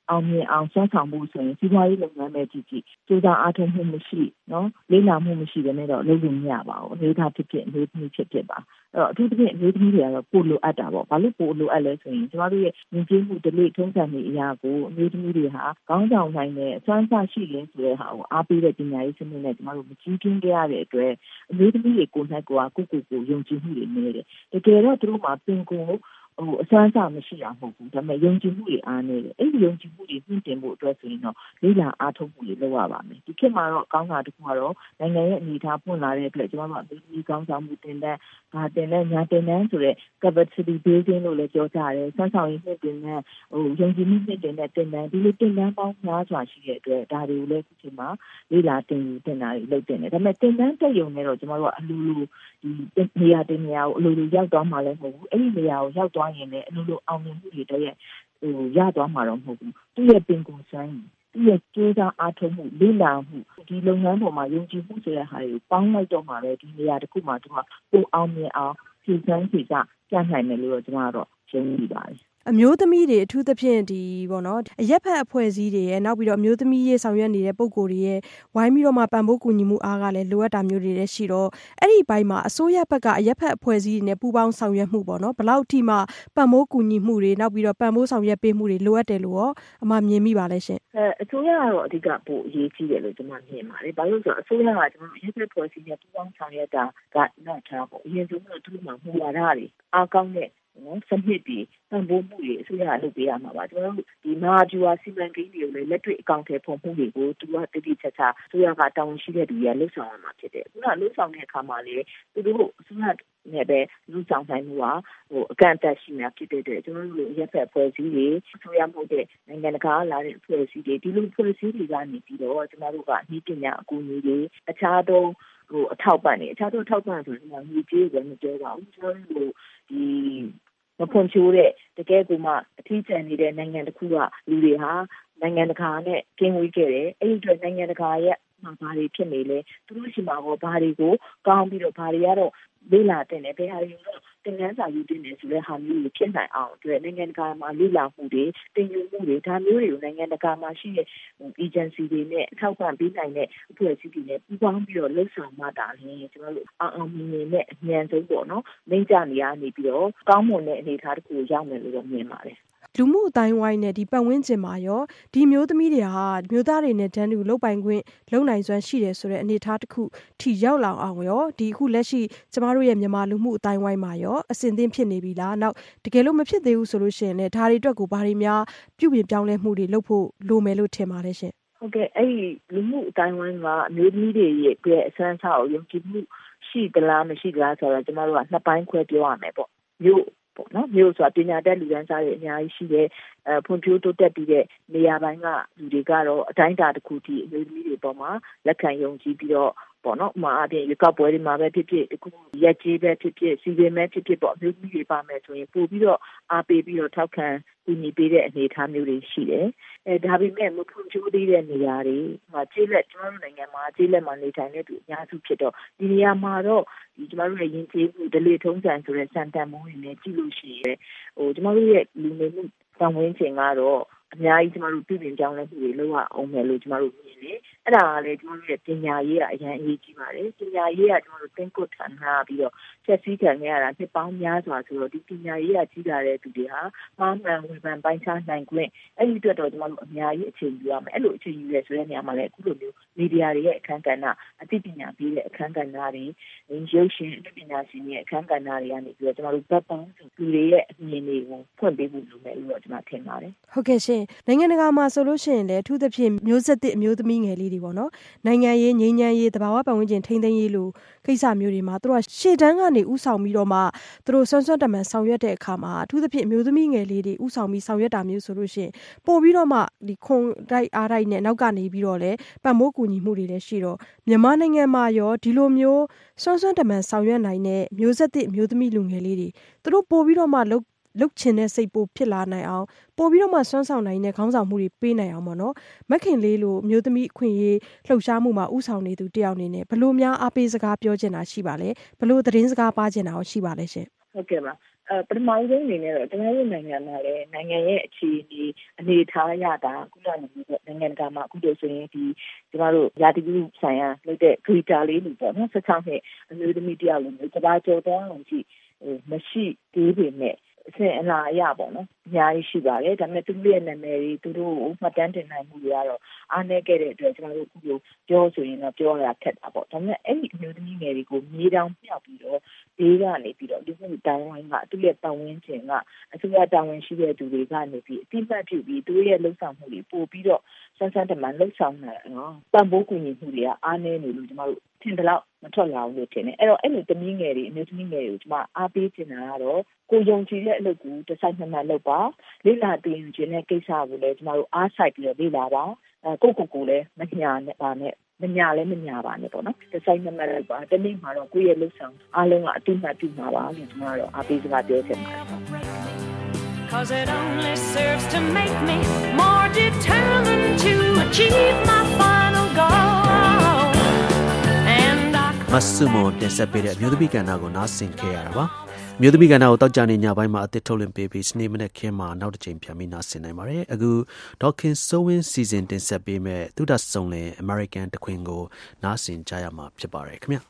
အောင်မြင်အောင်ဆွမ်းဆောင်မှုဆိုရင်စီးပွားရေးလုပ်ငန်းပဲကြည့်ကြည့်စူးစမ်းအားထုတ်မှုမရှိနော်လေးလာမှုမရှိဘဲနဲ့တော့လုပ်လို့မရပါဘူးအနေထားဖြစ်ဖြစ်အနေသမီးဖြစ်ဖြစ်ပါအဲ့တော့အထူးသဖြင့်အနေသမီးတွေကတော့ပိုလိုအပ်တာပေါ့ဘာလို့ပိုလိုအပ်လဲဆိုရင်ကျမတို့ရဲ့ဉာဏ်ကြီးမှုဒလိထုံးစံတွေအရာကိုအနေသမီးတွေဟာခေါင်းဆောင်နိုင်တဲ့အစွမ်းစားရှိရင်ဆိုတဲ့ဟာကိုအားပေးတဲ့ပညာရေးစနစ်နဲ့ကျမတို့မကြီးကျင်းကြရတဲ့အတွက်အနေသမီးတွေကိုယ်နဲ့ကိုယ်ကကိုကိုကိုယုံကြည်မှုတွေနေတယ်တကယ်တော့သူတို့မှာပင်ကိုဟိုအစွမ်းစားမရှိတာမဟုတ်ဘူးဒါပေမဲ့ယုံကြည်မှုတွေအားနေတယ်အဲ့ဒီယုံကြည်မှုတွေမြင့်တင်ဖို့အတွက်ဆိုရင်တော့လေးလာအားထုတ်မှုတွေလုပ်ရပါမယ်ဒီခေတ်မှာတော့ကောင်းတာတစ်ခုကတော့နိုင်ငံရဲ့အနေအထားပွင့်လာတဲ့အတွက်ကျွန်တော်တို့အမျိုးသမီးကောင်းဆောင်မှုတင်တဲ့ဒါတင်တဲ့ညာတင်တဲ့ဆိုတဲ့ capacity building လို့လည်းပြောကြတယ်စွမ်းဆောင်ရည်မြင့်တင်တဲ့ဟိုယုံကြည်မှုမြင့်တင်တဲ့တင်တဲ့ဒီလိုတင်တဲ့ပေါင်းများစွာရှိတဲ့အတွက်ဒါတွေကိုလည်းဒီချိန်မှာလေးလာတင်ယူတင်တာတွေလုပ်တင်တယ်ဒါပေမဲ့တင်တဲ့တက်ယုံနဲ့တော့ကျွန်တော်တို့ကအလူလူဒီနေရာတင်နေရာကိုအလူလူရောက်သွားမှလည်းမဟုတ်ဘူးအဲ့ဒီနေရာကိုရောက်သွားရင်လည်းအလိုလိုအောင်မြင်မှုတွေတည်းရဲ့ဟိုရသွားမှာတော့မဟုတ်ဘူးသူ့ရဲ့ပင်ကိုယ်ဆိုင်သူ့ရဲ့ကြိုးစားအားထုတ်မှုလေးလာမှုဒီလုပ်ငန်းပေါ်မှာယုံကြည်မှုဆိုတဲ့ဟာတွေကိုပေါင်းလိုက်တော့မှလည်းဒီနေရာတစ်ခုမှာသူကပိုအောင်မြင်အောင်ဖြည့်ဆန်းဖြည့်ချပြနိုင်မယ်လို့တော့ကျွန်တော်ကတော့ရှင်းပြပါတယ်အမျိုးသမီးတွေအထူးသဖြင့်ဒီပေါ့နော်အရက်ဖက်အဖွဲ့အစည်းတွေရဲ့နောက်ပြီးတော့အမျိုးသမီးရေးဆောင်ရွက်နေတဲ့ပုံကိုယ်တွေရဲ့ဝိုင်းပြီးတော့မှပံ့ပိုးကူညီမှုအားကလည်းလိုအပ်တာမျိုးတွေလည်းရှိတော့အဲ့ဒီဘိုင်းမှာအစိုးရဘက်ကအရက်ဖက်အဖွဲ့အစည်းတွေနဲ့ပူးပေါင်းဆောင်ရွက်မှုပေါ့နော်ဘယ်လောက်ထိမှပံ့ပိုးကူညီမှုတွေနောက်ပြီးတော့ပံ့ပိုးဆောင်ရွက်ပေးမှုတွေလိုအပ်တယ်လို့ရောအမမြင်မိပါလဲရှင်အဲအစိုးရကတော့အဓိကပို့အရေးကြီးတယ်လို့ကျွန်မမြင်ပါတယ်ဘာလို့ဆိုတော့အစိုးရကကျွန်တော်အရက်ဖက်အဖွဲ့အစည်းနဲ့ပူးပေါင်းဆောင်ရွက်တာကနောက်ထားပေါ့အရင်ဆုံးတော့သူတို့မှာမူဝါဒတွေအားကောင်းတဲ့နော်စနစ်ပြီးပံ့ပိုးမှုတွေအစိုးရလုပ်ပေးရမှာပါကျွန်တော်တို့ဒီမဟာဗျူဟာစီမံကိန်းတွေကိုလည်းလက်တွေ့အကောင့်ထဲပုံမှုတွေကိုသူကတတိချက်ချအစိုးရကတောင်းရှိတဲ့သူတွေကလှုပ်ဆောင်ရမှာဖြစ်တယ်ခုနလှုပ်ဆောင်တဲ့အခါမှာလေသူတို့အစိုးရနဲ့ပဲလူဆောင်နိုင်မှုဟာဟိုအကန့်အသတ်ရှိနေဖြစ်တဲ့အတွက်ကျွန်တော်တို့ရက်ဖက်ဖွဲ့စည်းတွေအစိုးရမှုတဲ့နိုင်ငံတကာလာတဲ့ဖွဲ့စည်းတွေဒီလိုဖွဲ့စည်းတွေကနေပြီးတော့ကျွန်တော်တို့ကဤပညာအကူအညီတွေအခြားသောဟိုအထောက်ပံ့နေအခြားသောထောက်ပံ့ဆိုရင်ငွေကြေးပဲမပြောပါဘူးကျွန်တော်တို့ဒီမဖွံ့ဖြိုးတဲ့တကယ်ကိုမှအထီးကျန်နေတဲ့နိုင်ငံတစ်ခုကလူတွေဟာနိုင်ငံတကာနဲ့ကင်းဝေးခဲ့တယ်အဲ့ဒီအတွက်နိုင်ငံတကာရဲ့မှာဘာတွေဖြစ်နေလဲသူတို့ရှိမှာဟောဘာတွေကိုကောင်းပြီးတော့ဘာတွေကတော့လေးလာတဲ့နဲ့ဘယ်ဟာတွေတော့တင်နန်းစာယူတင်နေဆိုတဲ့ဟာမျိုးတွေဖြစ်နိုင်အောင်အတွက်နိုင်ငံတကာမှာလေးလာမှုတွေတင်ယူမှုတွေဒါမျိုးတွေကိုနိုင်ငံတကာမှာရှိတဲ့ agency တွေနဲ့အထောက်ပံ့ပေးနိုင်တဲ့အဖွဲ့အစည်းတွေနဲ့ပူးပေါင်းပြီးတော့လှုပ်ဆောင်မှတာလေကျွန်တော်တို့အောင်အောင်မြင်မြင်နဲ့အမြန်ဆုံးပေါ့နော်မိန့်ကြနေရနေပြီးတော့ကောင်းမွန်တဲ့အနေအထားတစ်ခုရောက်မယ်လို့မြင်ပါတယ်လူမှုအတိုင်းဝိုင်းနဲ့ဒီပတ်ဝန်းကျင်မှာရောဒီမျိုးသမီးတွေဟာမျိုးသားတွေနဲ့တန်းတူလုံပိုင်ခွင့်လုံနိုင်စွမ်းရှိတယ်ဆိုတဲ့အနေအထားတစ်ခုထိရောက်လာအောင်ရောဒီအခုလက်ရှိကျမတို့ရဲ့မြန်မာလူမှုအတိုင်းဝိုင်းမှာရောအစဉ်သင့်ဖြစ်နေပြီလားနောက်တကယ်လို့မဖြစ်သေးဘူးဆိုလို့ရှိရင်လည်းဒါတွေအတွက်ကိုဘာတွေများပြုပြင်ပြောင်းလဲမှုတွေလုပ်ဖို့လိုမယ်လို့ထင်ပါတယ်ရှင်ဟုတ်ကဲ့အဲ့ဒီလူမှုအတိုင်းဝိုင်းကအမျိုးသမီးတွေရဲ့အဆန်းစားကိုယုံကြည်မှုရှိသလားမရှိသလားဆိုတော့ကျမတို့ကနှစ်ပိုင်းခွဲပြောရမယ်ပေါ့မျိုးပေါ့နော်မျိုးဆိုတာပညာတတ်လူတန်းစားတွေအများကြီးရှိတဲ့အဲဖွံ့ဖြိုးတိုးတက်ပြီးတဲ့နေရာပိုင်းကလူတွေကတော့အတိုင်းအတာတစ်ခုထိအမျိုးသမီးတွေပေါ်မှာလက်ခံယုံကြည်ပြီးတော့ပေါ့နော်ဥမာအပြင်ရွေးကောက်ပွဲတွေမှာပဲဖြစ်ဖြစ်အခုရက်ကြီးပဲဖြစ်ဖြစ်စီပင်ပဲဖြစ်ဖြစ်ပေါ့အမျိုးသမီးတွေပါမယ်ဆိုရင်ပို့ပြီးတော့အားပေးပြီးတော့ထောက်ခံကူညီပေးတဲ့အနေအထားမျိုးတွေရှိတယ်အဲဒါပေမဲ့မဖွံ့ဖြိုးသေးတဲ့နေရာတွေမှာကျေးလက်ကျွန်တော်တို့နိုင်ငံမှာကျေးလက်မှာနေထိုင်တဲ့သူအများစုဖြစ်တော့ဒီနေရာမှာတော့ဒီကျွန်တော်တို့ရဲ့ယဉ်ကျေးမှုဒလိထုံးစံဆိုတဲ့စံတန်မိုးတွေနဲ့ကြည့်လို့ရှိရင်ဟိုကျွန်တော်တို့ရဲ့လူနေမှုပတ်ဝန်းကျင်ကတော့အများကြီးကျမတို့ပြည်ပြင်ကြောင်းလဲမှုတွေလုပ်ရအောင်မယ်လို့ကျမတို့မြင်တယ်။အဲ့ဒါကလည်းကျမတို့ရဲ့ပညာရေးကအရင်အရေးကြီးပါတယ်။ပညာရေးကကျမတို့သင်ကုတ်ထန်ထားပြီးတော့ချက်စည်းခံရတာနှစ်ပေါင်းများစွာဆိုတော့ဒီပညာရေးကကြီးလာတဲ့သူတွေဟာမှားမှန်ဝေဖန်ပိုင်းခြားနိုင်ခွင့်အဲ့ဒီအတွက်တော့ကျမတို့အများကြီးအချိန်ယူရမယ်။အဲ့လိုအချိန်ယူရဆိုတဲ့နေရာမှာလည်းအခုလိုမျိုးမီဒီယာတွေရဲ့အခန်းကဏ္ဍအသိပညာပေးတဲ့အခန်းကဏ္ဍတွေရုပ်ရှင်အသိပညာရှင်ရဲ့အခန်းကဏ္ဍတွေကနေပြီးတော့ကျမတို့ဗတ်ပေါင်းစုလူတွေရဲ့အမြင်တွေကိုဖွင့်ပေးဖို့လိုမယ်လို့ကျွန်မထင်ပါတယ်။ဟုတ်ကဲ့ရှင်နိုင်ငံတကာမှာဆိုလို့ရှိရင်လည်းအထူးသဖြင့်မျိုးဆက်သစ်အမျိုးသမီးငယ်လေးတွေပေါ့နော်နိုင်ငံရေးငြိမ်းချမ်းရေးတဘာဝပတ်ဝန်းကျင်ထိန်းသိမ်းရေးလိုကိစ္စမျိုးတွေမှာသူတို့ကရှေ့တန်းကနေဥဆောင်ပြီးတော့မှသူတို့ဆွမ်းဆွမ်းတမန်ဆောင်ရွက်တဲ့အခါမှာအထူးသဖြင့်အမျိုးသမီးငယ်လေးတွေဥဆောင်ပြီးဆောင်ရွက်တာမျိုးဆိုလို့ရှိရင်ပို့ပြီးတော့မှဒီခွန်တိုက်အားတိုက်နဲ့နောက်ကနေပြီးတော့လည်းပံ့ပိုးကူညီမှုတွေလည်းရှိတော့မြန်မာနိုင်ငံမှာရောဒီလိုမျိုးဆွမ်းဆွမ်းတမန်ဆောင်ရွက်နိုင်တဲ့မျိုးဆက်သစ်အမျိုးသမီးလူငယ်လေးတွေသူတို့ပို့ပြီးတော့မှလုပ်လုတ်ချင်တဲ့စိတ်ပိုဖြစ်လာနိုင်အောင်ပို့ပြီးတော့မှဆွမ်းဆောင်နိုင်တဲ့ခေါင်းဆောင်မှုတွေပေးနိုင်အောင်ပေါ့နော်မခင်လေးလိုမျိုးသမီးအခွင့်အရေးလှုပ်ရှားမှုမှာဥဆောင်နေသူတယောက်အနေနဲ့ဘလို့များအားပေးစကားပြောချင်တာရှိပါလဲဘလို့သတင်းစကားပါချင်တာရှိပါလဲရှင်ဟုတ်ကဲ့ပါအဲပထမဆုံးအနေနဲ့တော့ကျွန်တော်တို့နိုင်ငံမှာလည်းနိုင်ငံရဲ့အခြေအနေအနေထားရတာခုနကနိုင်ငံတကာမှာအခုတို့ဆိုရင်ဒီကျွန်တော်တို့ရာသီဥတုဆိုင်ရာလုပ်တဲ့ Greta လေးလို့ပေါ့နော်16နှစ်အမျိုးသမီးတယောက်လိုမျိုးကဘာကျော်တော့အောင်ကြည့်မရှိသေးပေမဲ့အစဉ်အလာအရပေါ့နော်အများကြီးရှိပါတယ်ဒါပေမဲ့သူတို့ရဲ့နာမည်တွေသူတို့ကိုမှတ်တမ်းတင်နိုင်မှုတွေကတော့အားနည်းခဲ့တဲ့အတွက်ကျွန်တော်တို့အခုလိုပြောဆိုရင်တော့ပြောရတာခက်တာပေါ့ဒါပေမဲ့အဲ့ဒီအမျိုးသမီးငယ်တွေကိုမြေတောင်မြောက်ပြီးတော့ဘေးကနေပြီးတော့ဒီလိုတိုင်ဝမ်ကသူ့ရဲ့ပတ်ဝန်းကျင်ကအစိုးရတာဝန်ရှိတဲ့သူတွေကနေပြီးအတိအမှတ်ပြုပြီးသူတို့ရဲ့လှုပ်ဆောင်မှုတွေပို့ပြီးတော့စမ်းစမ်းတမန်လှုပ်ဆောင်နေနော်ပံ့ပိုးကူညီမှုတွေကအားနည်းနေလို့ကျွန်တော်တို့ထင်တယ်လို့မထွက်လာဘူးလို့ထင်တယ်အဲ့တော့အဲ့လိုတမီးငယ်တွေအမျိုးသမီးငယ်တွေကိုကျွန်မအားပေးချင်တာကတော့ကိုယုံကြည်တဲ့အလုပ်ကိုတစ်ဆိုင်မှန်မှန်လုပ်ပါလေ့လာသင်ယူခြင်းတဲ့ကိစ္စကိုလည်းကျွန်တော်တို့အားစိုက်ပြီးတော့လေ့လာပါအဲကိုကိုကိုလည်းမညာနဲ့ပါနဲ့မညာလည်းမညာပါနဲ့ပေါ့နော်တစ်ဆိုင်မှန်မှန်လုပ်ပါတနေ့မှာတော့ကိုယ့်ရဲ့လှုပ်ဆောင်အားလုံးကအတိအမှတ်ပြုမှာပါလို့ကျွန်တော်ကတော့အားပေးစကားပြောချင်ပါတယ် Cause it only serves to make me more determined to achieve my final goal. And I မဆုမတင်ဆက်ပေးတဲ့အမျိုးသမီးကဏ္ဍကိုနားဆင်ခဲ့ရတာပါအမျိုးသမီးကဏ္ဍကိုတောက်ကြနေညပိုင်းမှာအသစ်ထုတ်လွှင့်ပေးပြီးစနေမနေ့ခင်းမှာနောက်တစ်ချိန်ပြန်ပြီးနားဆင်နိုင်ပါတယ်အခုဒေါခင်စိုးဝင်းစီစဉ်တင်ဆက်ပေးမဲ့သုဒ္ဓဆုံလင် American တခွင်ကိုနားဆင်ကြရမှာဖြစ်ပါတယ်ခင်ဗျာ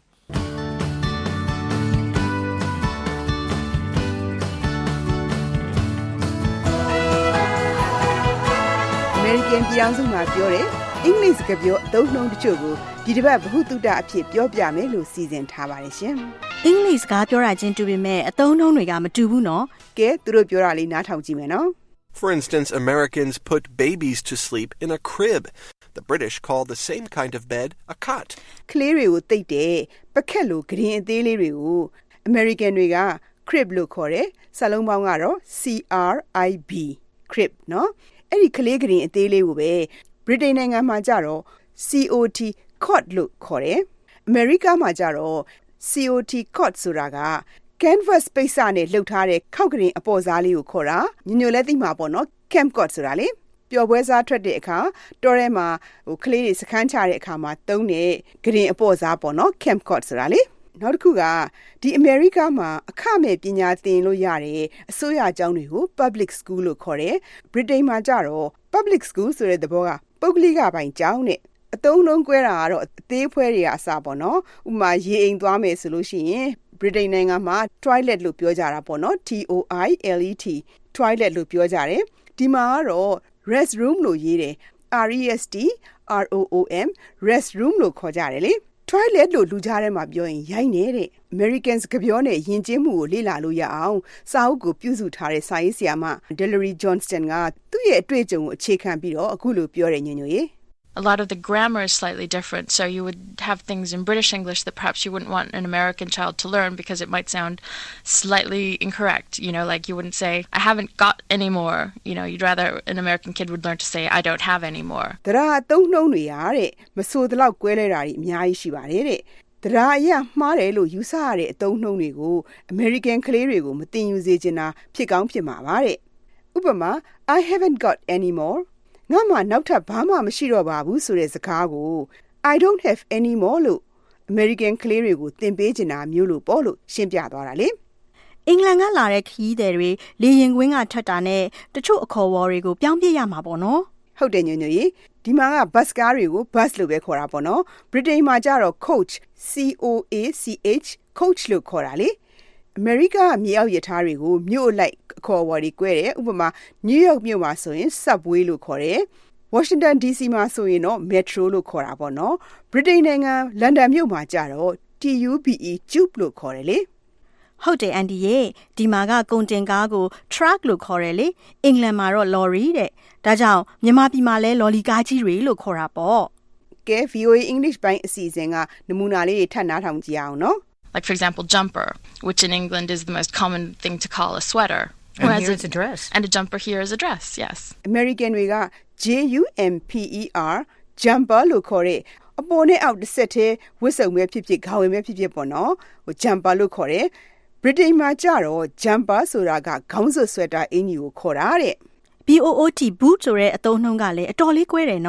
American ပြည်အောင်စုမှာပြောတယ်အင်္ဂလိပ်စကားပြောအသုံးနှုန်းတချို့ကိုဒီတစ်ပတ်ဗဟုသုတအဖြစ်ပြောပြမယ်လို့စီစဉ်ထားပါတယ်ရှင်အင်္ဂလိပ်စကားပြောတာချင်းတူပေမဲ့အသုံးနှုန်းတွေကမတူဘူးနော်ကဲသူတို့ပြောတာလေးနားထောင်ကြည့်မယ်နော် For instance, Americans put babies to sleep in a crib. The British call the same kind of bed a cot. ကလေးတွေကိုတိတ်တယ်ပကက်လိုဂရင်အသေးလေးတွေကို American တွေက crib လို့ခေါ်တယ်စာလုံးပေါင်းကတော့ C R I B crib နော်အဲ့ဒီကလေးကရင်အသေးလေးကိုပဲဗြိတိန်နိုင်ငံမှာကြတော့ C O T cot လို့ခေါ်တယ်အမေရိကမှာကြတော့ C O T cot ဆိုတာက canvas ပိတ်စနဲ့လှုပ်ထားတဲ့ခောက်ကရင်အပေါ်စားလေးကိုခေါ်တာညညလဲသိမှာပေါ့နော် camp cot ဆိုတာလေပျော်ပွဲစားထွက်တဲ့အခါတောထဲမှာဟိုကလေးတွေစခန်းချတဲ့အခါမှာသုံးတဲ့ကရင်အပေါ်စားပေါ့နော် camp cot ဆိုတာလေနောက်တစ်ခုကဒီအမေရိကမှာအခမဲ့ပညာသင်လို့ရတယ်အစိုးရကျောင်းတွေကို public school လို့ခေါ်တယ်ဗြိတိန်မှာကြတော့ public school ဆိုတဲ့သဘောကပုဂ္ဂလိကပိုင်းကျောင်းနဲ့အသုံးလုံးကွဲတာကတော့အသေးဖွဲတွေအစားပေါ့နော်ဥပမာရေအိမ်သွားမယ်ဆိုလို့ရှိရင်ဗြိတိန်နိုင်ငံမှာ toilet လို့ပြောကြတာပေါ့နော် T O I L E T toilet လို့ပြောကြတယ်ဒီမှာကတော့ restroom လို့ရေးတယ် R E S T R O O M restroom လို့ခေါ်ကြတယ်လေtoilet လို့လူကြားထဲမှာပြောရင်ရိုင်းနေတဲ့ Americans ကပြောနဲ့ယဉ်ကျေးမှုကိုလေ့လာလို့ရအောင်စာအုပ်ကိုပြုစုထားတဲ့စာရေးဆရာမ Delary Johnston ကသူ့ရဲ့အတွေ့အကြုံကိုအခြေခံပြီးတော့အခုလိုပြောတယ်ညညရေ A lot of the grammar is slightly different, so you would have things in British English that perhaps you wouldn't want an American child to learn because it might sound slightly incorrect. You know, like you wouldn't say, I haven't got any more. You know, you'd rather an American kid would learn to say, I don't have any more. တရားအသုံးနှုန်းတွေရတဲ့မဆိုတလောက်ကွဲလဲတာတွေအများကြီးရှိပါတယ်တဲ့တရားအရမှားတယ်လို့ယူဆရတဲ့အသုံးနှုန်းတွေကို American ကလေးတွေကိုမတင်ယူစေချင်တာဖြစ်ကောင်းဖြစ်မှာပါတဲ့ဥပမာ I haven't got any moreငါမှနောက်ထပ်ဘာမှမရှိတော့ပါဘူးဆိုတဲ့စကားကို I don't have any more လို့ American ကလေးတွေကိုသင်ပေးချင်တာမျိုးလို့ပေါ့လို့ရှင်းပြသွားတာလေအင်္ဂလန်ကလာတဲ့ခရီးသည်တွေလေရင်ကွင်းကထွက်တာနဲ့တချို့အခေါ်အဝေါ်တွေကိုပြောင်းပြရမှာပေါ့နော်ဟုတ်တယ်ညညကြီးဒီမှာက bus ကားတွေကို bus လို့ပဲခေါ်တာပေါ့နော်ဗြိတိန်မှာကျတော့ coach C O A C H coach လို့ခေါ်တာလေအမေရိကမြေအောက်ရထားတွေကိုမြို့လိုက်အခေါ်အဝေါ်တွေကွဲတယ်ဥပမာ New York မြို့မှာဆိုရင် subway လို့ခေါ်တယ် Washington D C မှာဆိုရင်တော့ metro လို့ခေါ်တာပေါ့နော်ဗြိတိန်နိုင်ငံလန်ဒန်မြို့မှာကျတော့ T U B E tube လို့ခေါ်တယ်လေဟုတ်တယ်အန်ဒီရဲ့ဒီမှာကကုန်တင်ကားကို truck လို့ခေါ်တယ်လေအင်္ဂလန်မှာတော့ lorry တဲ့ဒါကြောင့်မြန်မာပြည်မှာလဲလော်လီကားကြီးတွေလို့ခေါ်တာပေါ့ကဲ V O A English ပိုင်းအစီအစဉ်ကနမူနာလေးတွေထပ်နားထောင်ကြည့်အောင်နော် Like, for example, jumper, which in England is the most common thing to call a sweater. And here it's a dress. And a jumper here is a dress, yes. American တွေက J U M P E R jumper လို့ခေါ်တဲ့အပေါ်နဲ့အောက်တစ်ဆက်သေးဝတ်စုံပဲဖြစ်ဖြစ်ခေါင်းဝင်ပဲဖြစ်ဖြစ်ပေါ့နော်ဟို jumper လို့ခေါ်တယ်ဗြိတိန်မှာကြတော့ jumper ဆိုတာကခေါင်းစွပ် sweater အင်ကြီးကိုခေါ်တာတဲ့ B O O T boot ဆိုတဲ့အသုံးနှုန်းကလည်းအတော်လေးကွဲတယ်နော်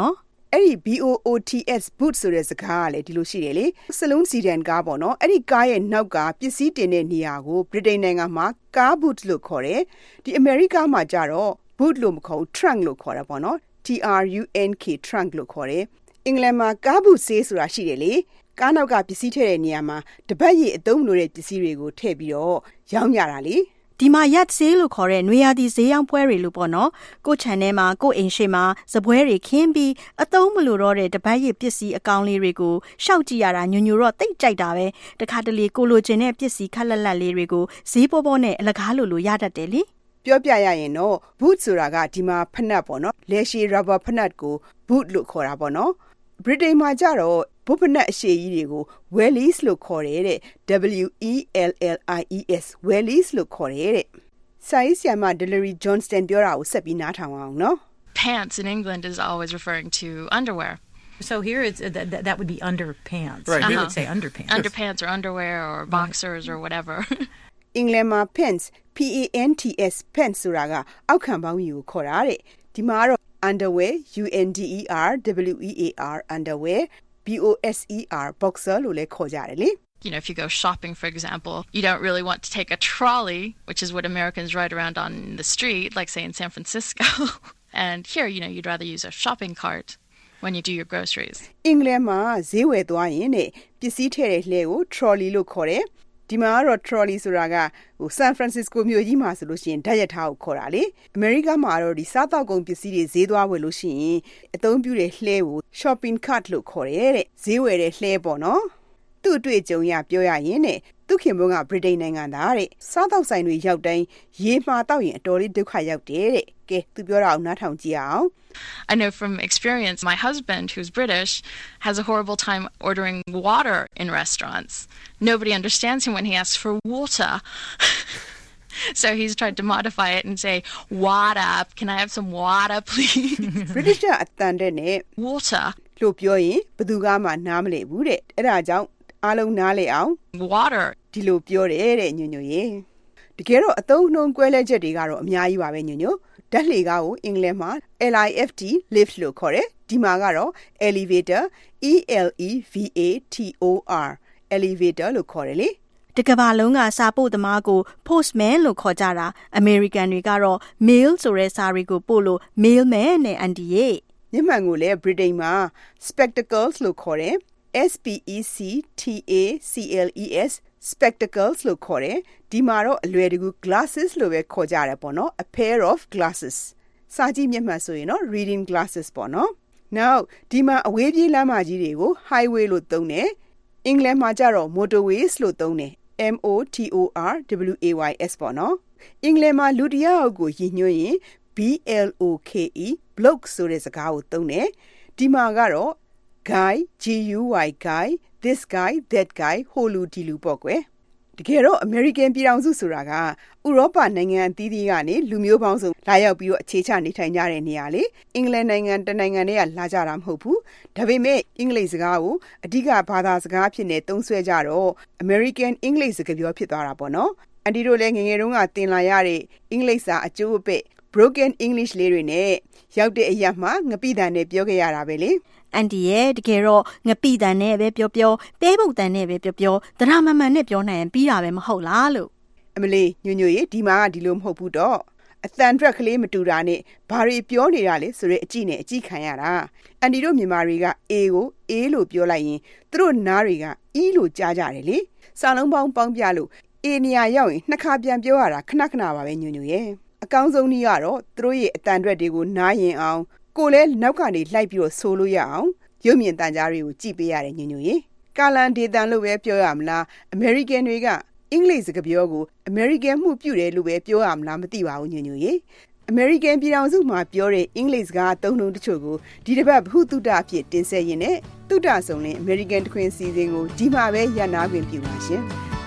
အဲ့ဒီ B O O T S boot ဆိုတဲ့စကားကလည်းဒီလိုရှိတယ်လေစလုံးစီဒန်ကားပေါ့နော်အဲ့ဒီကားရဲ့နောက်ကပစ္စည်းတင်တဲ့နေရာကိုဗြိတိန်နိုင်ငံမှာကား boot လို့ခေါ်တယ်ဒီအမေရိကမှာကျတော့ boot လို့မခေါ်ဘူး trunk လို့ခေါ်တာပေါ့နော် T R U N K trunk လို့ခေါ်တယ်အင်္ဂလန်မှာကား boot ဆေးဆိုတာရှိတယ်လေကားနောက်ကပစ္စည်းထည့်တဲ့နေရာမှာတပတ်ရည်အသုံးလို့တဲ့ပစ္စည်းတွေကိုထည့်ပြီးတော့ရောင်းကြတာလေဒီမှာရက်ဆေးလို့ခေါ်တဲ့နွေရာသီဈေးရောင်းပွဲတွေလို့ပေါ့နော်ကိုချန်ထဲမှာကိုအိမ်ရှိမှာစပွဲတွေခင်းပြီးအသုံးမလို့တော့တဲ့တပတ်ရည်ပစ္စည်းအကောင်လေးတွေကိုရှောက်ကြည့်ရတာညညတော့တိတ်ကြိုက်တာပဲတခါတလေကိုလိုချင်တဲ့ပစ္စည်းခက်လက်လက်လေးတွေကိုဈေးပေါ်ပေါ်နဲ့အလကားလိုလိုရတတ်တယ်လေပြောပြရရင်တော့ boot ဆိုတာကဒီမှာဖနက်ပေါ့နော်လက်ရှိ rubber ဖနက်ကို boot လို့ခေါ်တာပေါ့နော်ဗြိတိန်မှာကျတော့ဘုတ်ဖနက်အရှည်ကြီးတွေကို wellies လို့ခေါ်တယ်တဲ့ W E L L I E S wellies လို့ခေါ်တယ်တဲ့စာရေးဆရာမ Delary Johnston ပြောတာကိုဆက်ပြီးနားထောင်အောင်နော် Pants in England is always referring to underwear. So here it's uh, that, that would be underpants. Right. We Uh-huh. would say underpants. Underpants or underwear or boxers or whatever. England မှာ pants P A N T S pants ဆိုတာကအောက်ခံပေါင်းကြီးကိုခေါ်တာတဲ့ဒီမှာတော့ underwear U N D E R W E A R underwear B O S E R boxer လို့လည်းခေါ်ကြတယ်လေ You know, if you go shopping, for example, you don't really want to take a trolley, which is what Americans ride around on the street, like say in San Francisco. And here, you know, you'd rather use a shopping cart when you do your groceries. England မှာဈေးဝယ်သွားရင်တဲ့ပစ္စည်းထည့်တဲ့လှဲကို trolley လို့ခေါ်တယ်ဒီမှာကတော့ trolley ဆိုတာကဟို San Francisco မြို့ကြီးမှာဆိုလို့ရှိရင်ဓာတ်ရထားကိုခေါ်တာလေအမေရိကမှာတော့ဒီစားတောက်ကုန်ပစ္စည်းတွေဈေးသွားဝယ်လို့ရှိရင်အသုံးပြုတဲ့လှဲကို shopping cart လို့ခေါ်တယ်တဲ့ဈေးဝယ်တဲ့လှဲပေါ့နော်သူ့အတွေ့အကြုံရပြောရရင်တဲ့သူခင်ဘုန်းကဗြိတိန်နိုင်ငံသားတဲ့စားတောက်ဆိုင်တွေရောက်တိုင်းရေမှာတောက်ရင်အတော်လေးဒုက္ခရောက်တယ်တဲ့ကဲသူပြောတာအောင်နားထောင်ကြည့်အောင် I know from experience, my husband, who's British, has a horrible time ordering water in restaurants. Nobody understands him when he asks for water. So he's tried to modify it and say, water, can I have some water, please? British အတန်တဲ့နဲ့ water လို့ပြောရင်ဘယ်သူကမှနားမလည်ဘူးတဲ့အဲ့ဒါကြောင့်အားလုံးနားလည်အောင် water ဒီလိုပြောတယ်တဲ့ညညရေတကယ်တော့အသုံးနှုန်းကွဲလဲချက်တွေကတော့အများကြီးပါပဲညညဓာတ်လှေကားကိုအင်္ဂလိပ်မှာ L I F T lift လို့ခေါ်တယ်ဒီမှာကတော့ elevator E L E V A T O R elevator လို့ခေါ်တယ်လေတကဘာလုံးကစာပို့သမားကို postman လို့ခေါ်ကြတာ American တွေကတော့ mail ဆိုတဲ့စာတွေကိုပို့လို့ mailman နဲ့အန်တီရဲ့ညမှန်ကိုလည်း Britain မှာ spectacles လို့ခေါ်တယ် S P E C T A C L E S spectacles လို့ခေါ်တယ်ဒီမှာတော့အလွယ်တကူ glasses လို့ပဲခေါ်ကြတယ်ပေါ့နော် a pair of glasses စာကြည့်မျက်မှန်ဆိုရင်တော့ reading glasses ပေါ့နော် now ဒီမှာအဝေးပြေးလမ်းမကြီးတွေကို highway လို့သုံးတယ်အင်္ဂလိပ်မှာကျတော့ motorways လို့သုံးတယ် M O T O R W A Y S ပေါ့နော်အင်္ဂလိပ်မှာလူတယောက်ကိုရည်ညွှန်းရင် B L O K E bloke ဆိုတဲ့စကားကိုသုံးတယ်ဒီမှာကတော့ guy G U Y guy this guy that guy ဟိုလူဒီလူပေါ့ကွယ်တကယ်တော့ American ပြည်ထောင်စုဆိုတာကဥရောပနိုင်ငံအသီးသီးကနေလူမျိုးပေါင်းစုံလာရောက်ပြီးတော့အခြေချနေထိုင်ကြတဲ့နေရာလေအင်္ဂလန်နိုင်ငံတနိုင်ငံတည်းကလာကြတာမဟုတ်ဘူးဒါပေမဲ့အင်္ဂလိပ်စကားကိုအဓိကဘာသာစကားဖြစ်နေသုံးစွဲကြတော့ American English စကားပြောဖြစ်သွားတာပေါ့နော်အန်တီတို့လည်းငယ်ငယ်တုန်းကသင်လာရတဲ့အင်္ဂလိပ်စာအကျိုးအပဲ့ broken English လေးတွေနဲ့ရောက်တဲ့အရာမှာငပိတန်နဲ့ပြောခဲ့ရတာပဲလေအန်တီရဲ့တကယ်တော့ငပိတန်နဲ့ပဲပြောပြောပဲပုတ်တန်နဲ့ပဲပြောပြောဒရမမန်နဲ့ပြောနိုင်ရင်ပြီးတာပဲမဟုတ်လားလို့အမလေးညညရေဒီမှာကဒီလိုမဟုတ်ဘူးတော့အတန်ထွက်ကလေးမတူတာနဲ့ဘာတွေပြောနေတာလဲဆိုတဲ့အကြည့်နဲ့အကြည့်ခံရတာအန်တီတို့မြန်မာတွေက A ကို A လို့ပြောလိုက်ရင်သူတို့နားတွေက E လို့ကြားကြတယ်လေစာလုံးပေါင်းပေါင်းပြလို့ A နေရာရောက်ရင်နှစ်ခါပြန်ပြောရတာခဏခဏပါပဲညညရေအကောင်းဆုံးနည်းကတော့သူတို့ရဲ့အတန်တွက်တွေကိုနားရင်အောင်ကိုလည်းနောက်ကနေလိုက်ပြီးတော့ဆိုလို့ရအောင်ရုပ်မြင်သံကြားတွေကိုကြည့်ပေးရတယ်ညညရေကာလန်ဒေသန်လို့ပဲပြောရမလား American တွေကအင်္ဂလိပ်စကားပြောကို American မှုပြုတယ်လို့ပဲပြောရမလားမသိပါဘူးညညရေ American ပြည်ထောင်စုမှာပြောတဲ့အင်္ဂလိပ်စကားအသုံးအနှုန်းတချို့ကိုဒီတစ်ပတ်ဘဟုတုတအဖြစ်တင်ဆက်ရင်းနဲ့တုတဆုံးလင်း American တခွင်စီစဉ်ကိုဒီမှာပဲရနာခွင့်ပြုပါရှင်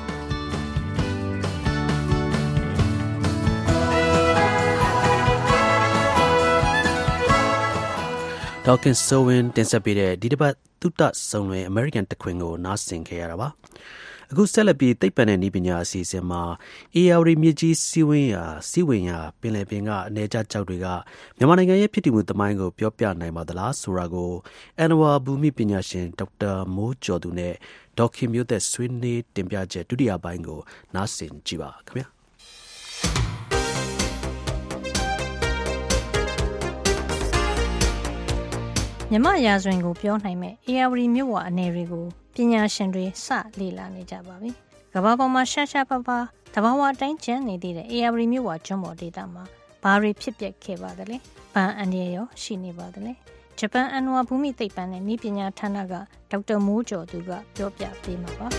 ဒေါကင်ဆိုဝင်တင်ဆက်ပေးတဲ့ဒီတစ်ပတ်သုတဆုံလွင် American တခွင်ကိုနားဆင်ခဲ့ရတာပါအခုဆက်လက်ပြီးသိပ္ပံနဲ့နည်းပညာအစီအစဉ်မှာ အေယာဝတီမြစ်ကြီးစီးဝင်းရာစီးဝင်ရာပင်လယ်ပြင်ကအနေကျကျောက်တွေကမြန်မာနိုင်ငံရဲ့ဖြစ်တည်မှုသမိုင်းကိုပြောပြနိုင်ပါသလားဆိုတာကိုအန်နဝါဘူမိပညာရှင်ဒေါက်တာမိုးကျော်သူနဲ့ဒေါက်ခင်မျိုးသက်ဆွေးနွေးတင်ပြချက်ဒုတိယပိုင်းကိုနားဆင်ကြည့်ပါခင်ဗျာမြမရာဇဝင်ကိုပြောနိုင်မဲ့အေယာဝတီမြို့ဝအနေတွေကိုပညာရှင်တွေစလေ့လာနေကြပါပြီ။ကမ္ဘာပေါ်မှာရှားရှားပါးပါးတဘာဝအတိုင်းကျန်နေသေးတဲ့အေယာဝတီမြို့ဝကျွန်းပေါ်ဒေသမှာဘာတွေဖြစ်ပျက်ခဲ့ပါသလဲ။ဘာအန္တရာယ်ရောရှိနေပါသလဲ။ဂျပန်အန်နဝါဘူမိသိပ္ပံနဲ့နည်းပညာဌာနကဒေါက်တာမိုးကျော်သူကပြောပြပေးမှာပါ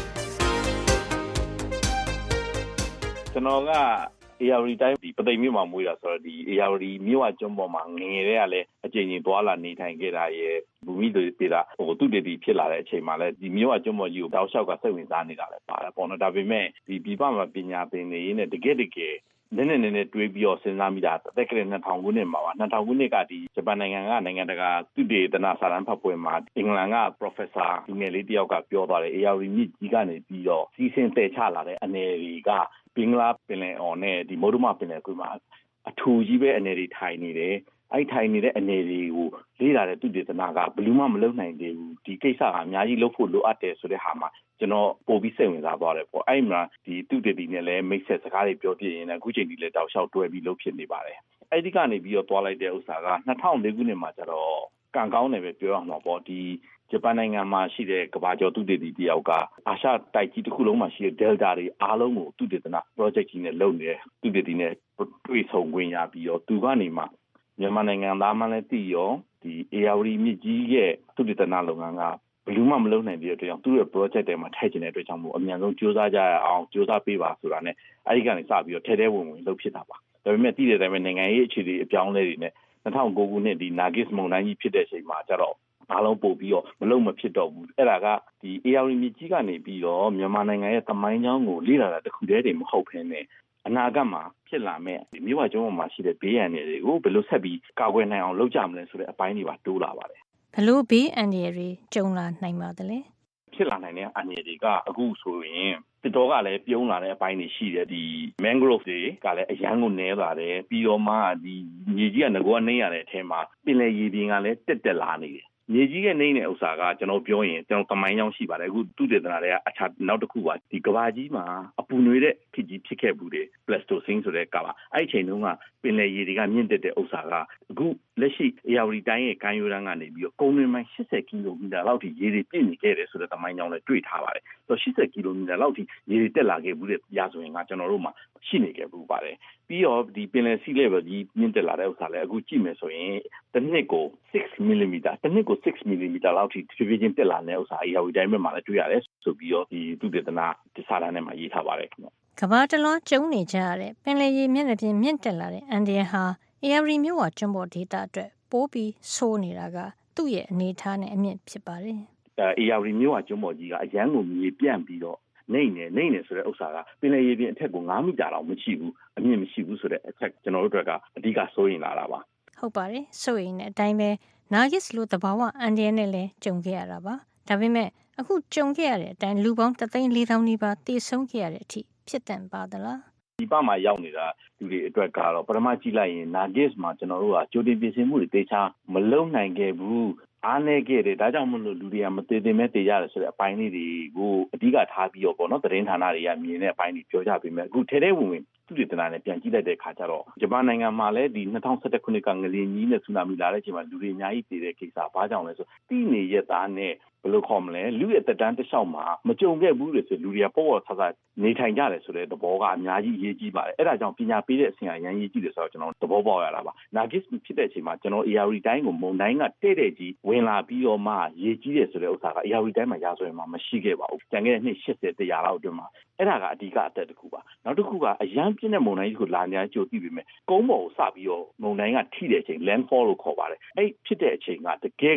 ။ကျွန်တော်ကအေယာဝတီတိုင်းဒီပသိမ်မြို့မှာမွေးတာဆိုတော့ဒီအေယာဝတီမြို့ဝကျွန်းပေါ်မှာငငယ်တဲ့ကလည်းအကျဉ်းချင်းသွားလာနေထိုင်ခဲ့တာရဲ့ဘူမိတွေပြတာဟိုသူတည်တည်ဖြစ်လာတဲ့အချိန်မှာလည်းဒီမြို့ဝကျွန်းပေါ်ကြီးကိုတောက်လျှောက်ကစိတ်ဝင်စားနေတာလည်းပါတယ်ပေါ့နော်ဒါပေမဲ့ဒီပြည်ပမှာပညာသင်နေရင်းနဲ့တကယ်တကယ်နည်းနည်းနည်းနည်းတွေးပြီးတော့စဉ်းစားမိတာတက်ကလေးနှစ်ထောင်ခုနှစ်မှာပါနှစ်ထောင်ခုနှစ်ကဒီဂျပန်နိုင်ငံကနိုင်ငံတကာသူတေသနစာတမ်းဖတ်ပွဲမှာအင်္ဂလန်က professor ဒီငယ်လေးတယောက်ကပြောသွားတယ်အေယာဝတီမြစ်ကြီးကနေပြီးတော့စီးဆင်းတည်ချလာတဲ့အနေတွေကပင်္ဂလားပင်လယ်အော်နဲ့ဒီမုဒ္ဒမပင်လယ်ကွေ့မှာအထူကြီးပဲအနေတွေထိုင်နေတယ်အဲ့ထိုင်နေတဲ့အနေတွေကိုလေ့လာတဲ့သူတေသနကဘယ်လို့မှမလုပ်နိုင်သေးဘူးဒီကိစ္စကအများကြီးလုပ်ဖို့လိုအပ်တယ်ဆိုတဲ့ဟာမှာကျွန်တော်ပို့ပြီးစိတ်ဝင်စားသွားတယ်ပေါ့အဲ့မှာဒီသူတေတီနဲ့လည်းမိတ်ဆက်စကားတွေပြောပြရင်လည်းအခုချိန်ဒီလည်းတောက်လျှောက်တွဲပြီးလုပ်ဖြစ်နေပါတယ်အဲ့ဒီကနေပြီးတော့တွားလိုက်တဲ့ဥစ္စာကနှစ်ထောင်လေးခုနှစ်မှာကျတော့ကံကောင်းတယ်ပဲပြောရမှာပေါ့ဒီဂျပန်နိုင်ငံမှာရှိတဲ့ကမ္ဘာကျော်သုတေသီတယောက်ကအာရှတိုက်ကြီးတစ်ခုလုံးမှာရှိတဲ့ Delta တွေအားလုံးကိုသုတေသန project ကြီးနဲ့လုပ်နေတယ်သုတေသီနဲ့တွေ့ဆုံခွင့်ရပြီးတော့သူကနေမှမြန်မာနိုင်ငံသားမှလည်းသိရောဒီအေယာဝတီမြစ်ကြီးရဲ့သုတေသနလုပ်ငန်းကဘယ်လို့မှမလုပ်နိုင်တဲ့အတွက်ကြောင့်သူ့ရဲ့ project တွေမှာထည့်ချင်တဲ့အတွက်ကြောင့်မို့အများဆုံးစူးစမ်းကြရအောင်စူးစမ်းပေးပါဆိုတာနဲ့အဲဒီကနေစပြီးတော့ထဲထဲဝင်ဝင်လုပ်ဖြစ်တာပါဒါပေမဲ့သိတဲ့အတိုင်းပဲနိုင်ငံရေးအခြေအနေအပြောင်းအလဲတွေနဲ့နှစ်ထောင်ကိုခုနှစ်ဒီနာဂစ်မုန်တိုင်းကြီးဖြစ်တဲ့အချိန်မှာကျတော့အားလုံးပို့ပြီးတော့မလုံးမဖြစ်တော့ဘူးအဲ့ဒါကဒီအေယာဝတီမြစ်ကြီးကနေပြီးတော့မြန်မာနိုင်ငံရဲ့သမိုင်းကြောင်းကိုလေ့လာတာတခုတည်းတည်းမဟုတ်ဘဲနဲ့အနာဂတ်မှာဖြစ်လာမဲ့မြို့ဝကျွန်းပေါ်မှာရှိတဲ့ဘေးအန္တရာယ်တွေကိုဘယ်လိုဆက်ပြီးကာကွယ်နိုင်အောင်လုပ်ကြမလဲဆိုတဲ့အပိုင်းတွေပါတိုးလာပါတယ်ဘယ်လိုဘေးအန္တရာယ်တွေကြုံလာနိုင်ပါသလဲဖြစ်လာနိုင်တဲ့အန္တရာယ်တွေကအခုဆိုရင်တတော်ကလည်းပြုံးလာတဲ့အပိုင်းတွေရှိတယ်ဒီ mangrove တွေကလည်းအရန်ကိုနဲလာတယ်ပြီးတော့မှဒီမြေကြီးကငကောနှိမ့်ရတဲ့အထဲမှာပင်လယ်ရေပြင်ကလည်းတက်တက်လာနေတယ်မြေကြီးရဲ့နေတဲ့ဥစ္စာကကျွန်တော်ပြောရင်ကျွန်တော်တမိုင်းကြောင်းရှိပါတယ်အခုသူတေသနာတွေကအခြားနောက်တစ်ခုပါဒီကဘာကြီးမှာအပူနွေးတဲ့ဖြစ်ကြီးဖြစ်ခဲ့ဘူးတဲ့ Pleistocene ဆိုတဲ့ကဘာအဲ့ဒီချိန်တုန်းကပင်လယ်ရေတွေကမြင့်တက်တဲ့ဥစ္စာကအခုလက်ရှိအေယာဝတီတိုင်းရဲ့ကမ်းရိုးတန်းကနေပြီးတော့ကုန်းတွင်းပိုင်းeightyကီလိုမီတာလောက်ထိရေတွေပြည့်နေခဲ့တယ်ဆိုတဲ့တမိုင်းကြောင်းလည်းတွေ့ထားပါတယ်ဆိုတော့eightyကီလိုမီတာလောက်ထိရေတွေတက်လာခဲ့ဘူးတဲ့ရာဆိုရင်ကကျွန်တော်တို့မှာရှိနေခဲ့ဘူးပါတယ်ပြီးတော့ဒီပင်လယ် sea level ကြီးမြင့်တက်လာတဲ့ဥစ္စာလည်းအခုကြည့်မယ်ဆိုရင်တစ်နှစ်ကိုsix millimeters တစ်နှစ်ကိုsix millimeters လောက်ထိဖြည်းဖြည်းချင်းတက်လာတဲ့ဥစ္စာအေယာဝတီတိုင်းမှာလည်းတွေ့ရတယ်ဆိုပြီးတော့ဒီသုတေသနဒီစာတမ်းထဲမှာရေးထားပါတယ်ခင်ဗျကမ္ဘာတလွှားကျုံနေကြရတဲ့ပင်လယ်ရေမျက်နှာပြင်မြင့်တက်လာတဲ့အန္တရာယ်ဟာအေယာဝတီမြို့ဝကျွန်းပေါ်ဒေသအတွက်ပိုးပြီးဆိုးနေတာကသူ့ရဲ့အနေအထားနဲ့အမြင့်ဖြစ်ပါတယ်အေယာဝတီမြို့ဝကျွန်းပေါ်ကြီးကအရန်ကိုမြေပြန့်ပြီးတော့နေနေနေနေဆိုတဲ့ဥစ္စာကပင်လယ်ရေပြင်အထက်ကိုnineမီတာလောက်မရှိဘူးအမြင့်မရှိဘူးဆိုတဲ့အချက်ကျွန်တော်တို့အတွက်ကအဓိကစိုးရိမ်လာတာပါဟုတ်ပါတယ်စိုးရိမ်တဲ့အတိုင်းပဲနာဂစ်လိုသဘာဝအန္တရာယ်နဲ့လည်းကြုံခဲ့ရတာပါဒါပေမဲ့အခုကြုံခဲ့ရတဲ့အတိုင်းလူပေါင်းoneသိန်းfourသောင်းနီးပါးတည်ဆုံးခဲ့ရတဲ့အထိဖြစ်တန်ပါသလားဒီပမှာရောက်နေတာလူတွေအတွက်ကတော့ပထမကြည့်လိုက်ရင်နာဂစ်မှာကျွန်တော်တို့ကကြိုတင်ပြင်ဆင်မှုတွေတေချာမလုပ်နိုင်ခဲ့ဘူးအားနေခဲ့တယ်ဒါကြောင့်မလို့လူတွေကမသေးသေးမဲ့တေးရတယ်ဆိုတဲ့အပိုင်းလေးတွေကိုအဓိကထားပြီးတော့ပေါ့နော်သတင်းဌာနတွေကမြင်တဲ့အပိုင်းတွေပြောကြပေးမယ်အခုထဲထဲဝင်ဝင်သူတေသနာနဲ့ပြန်ကြည့်လိုက်တဲ့အခါကျတော့ဂျပန်နိုင်ငံမှာလည်းဒီtwenty elevenခုနှစ်ကငလျင်ကြီးနဲ့ဆူနာမီလာတဲ့အချိန်မှာလူတွေအများကြီးတည်တဲ့ကိစ္စဘာကြောင့်လဲဆိုတိနေရသားနဲ့ဘယ်လိုခေါ်မလဲလူရဲ့တက်တန်းတစ်လျှောက်မှာမကြုံခဲ့ဘူးလေဆိုလူတွေကပေါ့ပေါ့ဆဆနေထိုင်ကြတယ်ဆိုတဲ့သဘောကအများကြီးရေးကြည့်ပါတယ်အဲ့ဒါကြောင့်ပညာပေးတဲ့အဆင့်အရန်ရေးကြည့်တယ်ဆိုတော့ကျွန်တော်သဘောပေါက်ရတာပါနာဂစ်ဖြစ်တဲ့အချိန်မှာကျွန်တော်အေယာဝတီတိုင်းကိုမုန်တိုင်းကတဲ့တဲ့ကြီးဝင်လာပြီးတော့မှရေးကြည့်တယ်ဆိုတဲ့ဥစ္စာကအေယာဝတီတိုင်းမှာရာဆိုရင်မှမရှိခဲ့ပါဘူးကျန်ခဲ့တဲ့နှစ်eighty one hundredလောက်အတွင်းမှာအဲ့ဒါကအဓိကအတက်တစ်ခုပါနောက်တစ်ခုကအရန်ပြင်းတဲ့မုန်တိုင်းကြီးကိုလာနေကြိုသိပြီမဲ့ကုန်းပေါ်ကိုစပြီးတော့မုန်တိုင်းကထိတဲ့အချိန် landfall လို့ခေါ်ပါတယ်အဲ့ဖြစ်တဲ့အချိန်ကတကယ်ကို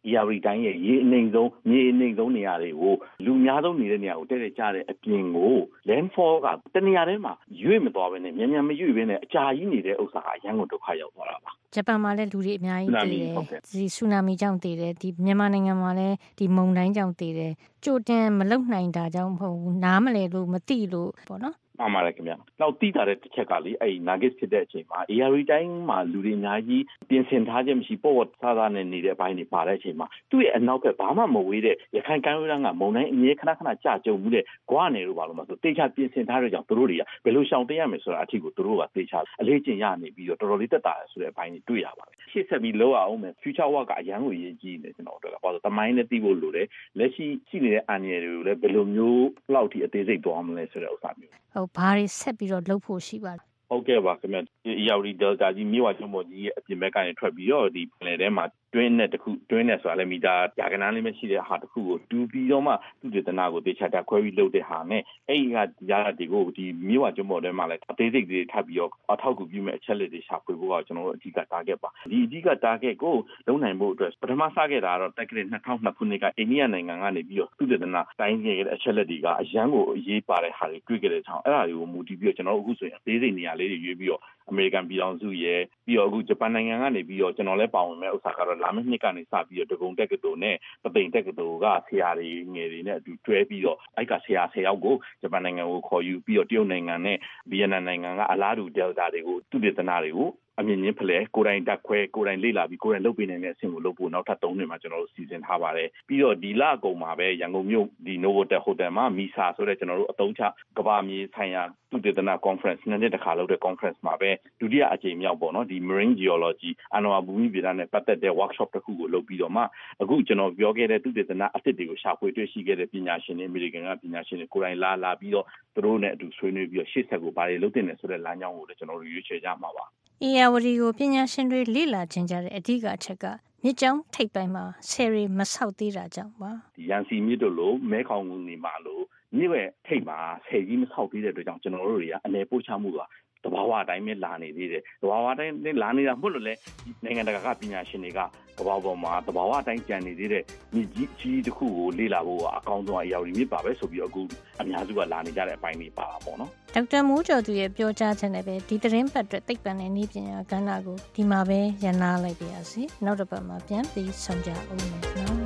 A R D တိုင်းရဲ့ရေအနေဆုံးမြေအနေဆုံးနေရာတွေကိုလူများဆုံးနေတဲ့နေရာကိုတက်တက်ကြတဲ့အပြင်ကို landfall ကတနေရာထဲမှာရွေ့မသွားဘဲနဲ့မြန်မြန်မရွေ့ဘဲနဲ့အကြာကြီးနေတဲ့ဥစ္စာကအရန်ကိုဒုက္ခရောက်သွားတာပါဂျပန်မှာလည်းလူတွေအများကြီးတည်တယ်ဒီဆူနာမီကြောင့်တည်တယ်ဒီမြန်မာနိုင်ငံမှာလည်းဒီမုန်တိုင်းကြောင့်တည်တယ်ကြိုတင်မလုံနိုင်တာကြောင့်မဟုတ်ဘူးနားမလဲလို့မသိလို့ပေါ့နော်မှန်ပါတယ်ခင်ဗျာနောက်တိတာတဲ့တစ်ချက်ကလေအဲ့ Nuggets ဖြစ်တဲ့အချိန်မှာ A R D တိုင်းမှာလူတွေအများကြီးပြင်ဆင်ထားခြင်းမရှိပေါ့စားစားနဲ့နေတဲ့အပိုင်းတွေပါတဲ့အချိန်မှာသူ့ရဲ့အနောက်ဘက်ဘာမှမဝေးတဲ့ရခိုင်ကမ်းရိုးတန်းကမုန်တိုင်းအမြဲခဏခဏကြာကြုံမှုတဲ့ဂွာနယ်လို့ပါလို့မဆိုတေချာပြင်ဆင်ထားတဲ့ကြောင့်တို့တွေကဘယ်လိုရှောင်တင်ရမယ်ဆိုတာအထီကိုတို့ကတေချာအလေးကျင့်ရနေပြီးတော့တော်တော်လေးတက်တာဆိုတဲ့အပိုင်းတွေတွေ့ရပါတယ်ရှေ့ဆက်ပြီးလောက်အောင်မယ် future work ကအရန်ကိုရေးကြီးနေကျွန်တော်တို့ကဘာလို့တမိုင်းနဲ့တီးဖို့လိုတယ်လက်ရှိရှိနေတဲ့အန်ရယ်တွေကိုလည်းဘယ်လိုမျိုးလောက်ထိအသေးစိတ်သွားမလဲဆိုတဲ့ဥစ္စာမျိုးဟုတ်ဘာတွေဆက်ပြီးတော့လုပ်ဖို့ရှိပါလဲဟုတ်ကဲ့ပါခင်ဗျ။ A R D Delta ကြီးမြေဝကျွန်းပေါ်ကြီးရဲ့အပြင်ဘက်ကနေထွက်ပြီးတော့ဒီပလယ်ထဲမှာတွင်းနဲ့တခုတွင်းနဲ့ဆိုတာလည်းမီတာရာကနန်းလေးမရှိတဲ့ဟာတခုကိုတူပြီးတော့မှသူ့ဒေသနာကိုတေချာတာခွဲပြီးလုပ်တဲ့ဟာနဲ့အဲ့ဒီကရတာတွေကိုဒီမြေဝကျွန်းပေါ်ထဲမှာလည်းအသေးစိတ်တွေထပ်ပြီးတော့အထောက်အကူပြုမဲ့အချက်လက်တွေရှာဖွေဖို့ကကျွန်တော်တို့အဓိက target ပါဒီအဓိက target ကိုလုံနိုင်ဖို့အတွက်ပထမစခဲ့တာကတော့တက်ကလေး၂၀၀၂ခုနှစ်ကအိန္ဒိယနိုင်ငံကနေပြီးတော့သူ့ဒေသနာတိုင်းခဲ့တဲ့အချက်လက်တွေကအရန်ကိုအရေးပါတဲ့ဟာတွေတွေ့ခဲ့တဲ့ကြောင့်အဲ့ဒါတွေကိုမူတည်ပြီးတော့ကျွန်တော်တို့အခုဆိုရင်အသေးစိတ်နေရာလေးတွေရွေးပြီးတော့အမေရိကန်ပြည်ထောင်စုရဲ့ပြီးတော့အခုဂျပန်နိုင်ငံကနေပြီးတော့ကျွန်တော်လည်းပါဝင်မဲ့ဥစ္စာကတော့လာမယ့်နှစ်ကနေစပြီးတော့ဒဂုံတက္ကသိုလ်နဲ့ပသိမ်တက္ကသိုလ်ကဆရာတွေငယ်တွေနဲ့အတူတွဲပြီးတော့အဲ့ကဆရာဆယ်ယောက်ကိုဂျပန်နိုင်ငံကိုခေါ်ယူပြီးတော့တရုတ်နိုင်ငံနဲ့ဗီယက်နမ်နိုင်ငံကအလားတူ Delta တွေကိုသူတေသနာတွေကိုအမြင့်ချင်းဖလဲကိုယ်တိုင်တက်ခွဲကိုယ်တိုင်လေ့လာပြီးကိုယ်တိုင်လုပ်ပေးနိုင်တဲ့အဆင့်ကိုလုပ်ဖို့နောက်ထပ်၃နှစ်မှာကျွန်တော်တို့စီစဉ်ထားပါတယ်ပြီးတော့ဒီလအကုန်မှာပဲရန်ကုန်မြို့ဒီ Novotel Hotel မှာမီဆာဆိုတဲ့ကျွန်တော်တို့အသုံးချကဘာမြေဆိုင်ရာသူတေသနာ conference နှစ်နှစ်တစ်ခါလုပ်တဲ့ conference မှာပဲဒုတိယအကြိမ်မြောက်ပေါ့နော်ဒီ marine geology အဏ္ဏဝါဘူမိဗေဒနဲ့ပတ်သက်တဲ့ workshop တစ်ခုကိုလုပ်ပြီးတော့မှအခုကျွန်တော်ပြောခဲ့တဲ့သူတေသနာအသစ်တွေကိုရှာဖွေတွေ့ရှိခဲ့တဲ့ပညာရှင်တွေအမေရိကန်ကပညာရှင်တွေကိုယ်တိုင်လာလာပြီးတော့သူတို့နဲ့အတူဆွေးနွေးပြီးတော့ရှေ့ဆက်ကိုဘာတွေလုပ်တင်နေဆိုတဲ့လမ်းကြောင်းကိုလည်းကျွန်တော်တို့ရွေးချယ်ကြမှာပါ A R D ကိုပညာရှင်တွေလေ့လာခြင်းကြတဲ့အဓိကအချက်ကမြစ်ကြောင်းထိပ်ပိုင်းမှာဆယ်ရီမဆောက်သေးတာကြောင့်ပါဒီရန်စီမြစ်တို့လိုမဲခေါင်နေမှာလို့မြစ်ရဲ့ထိပ်မှာဆယ်ကြီးမဆောက်သေးတဲ့အတွက်ကြောင့်ကျွန်တော်တို့တွေကအလဲပို့ချမှုကတဘာဝအတိုင်းပဲလာနေသေးတယ်တဘာဝအတိုင်းလာနေတာမဟုတ်လို့လဲနိုင်ငံတကာကပညာရှင်တွေကကဘာပေါ်မှာတဘာဝအတိုင်းကြံနေသေးတဲ့မြစ်ကြီးကြီးတစ်ခုကိုလေ့လာဖို့ကအကောင်းဆုံးအရာတွေမြစ်ပါပဲဆိုပြီးအခုအများစုကလာနေကြတဲ့အပိုင်းတွေပါတာပေါ့နော်ဒေါက်တာမိုးကျော်သူရဲ့ပြောကြားချက်နဲ့ပဲဒီသတင်းပတ်အတွက်သိပ္ပံနဲ့နည်းပညာကဏ္ဍကိုဒီမှာပဲရန်နာလိုက်ပါရစေနောက်တစ်ပတ်မှာပြန်ပြီးဆုံကြအောင်မယ်နော်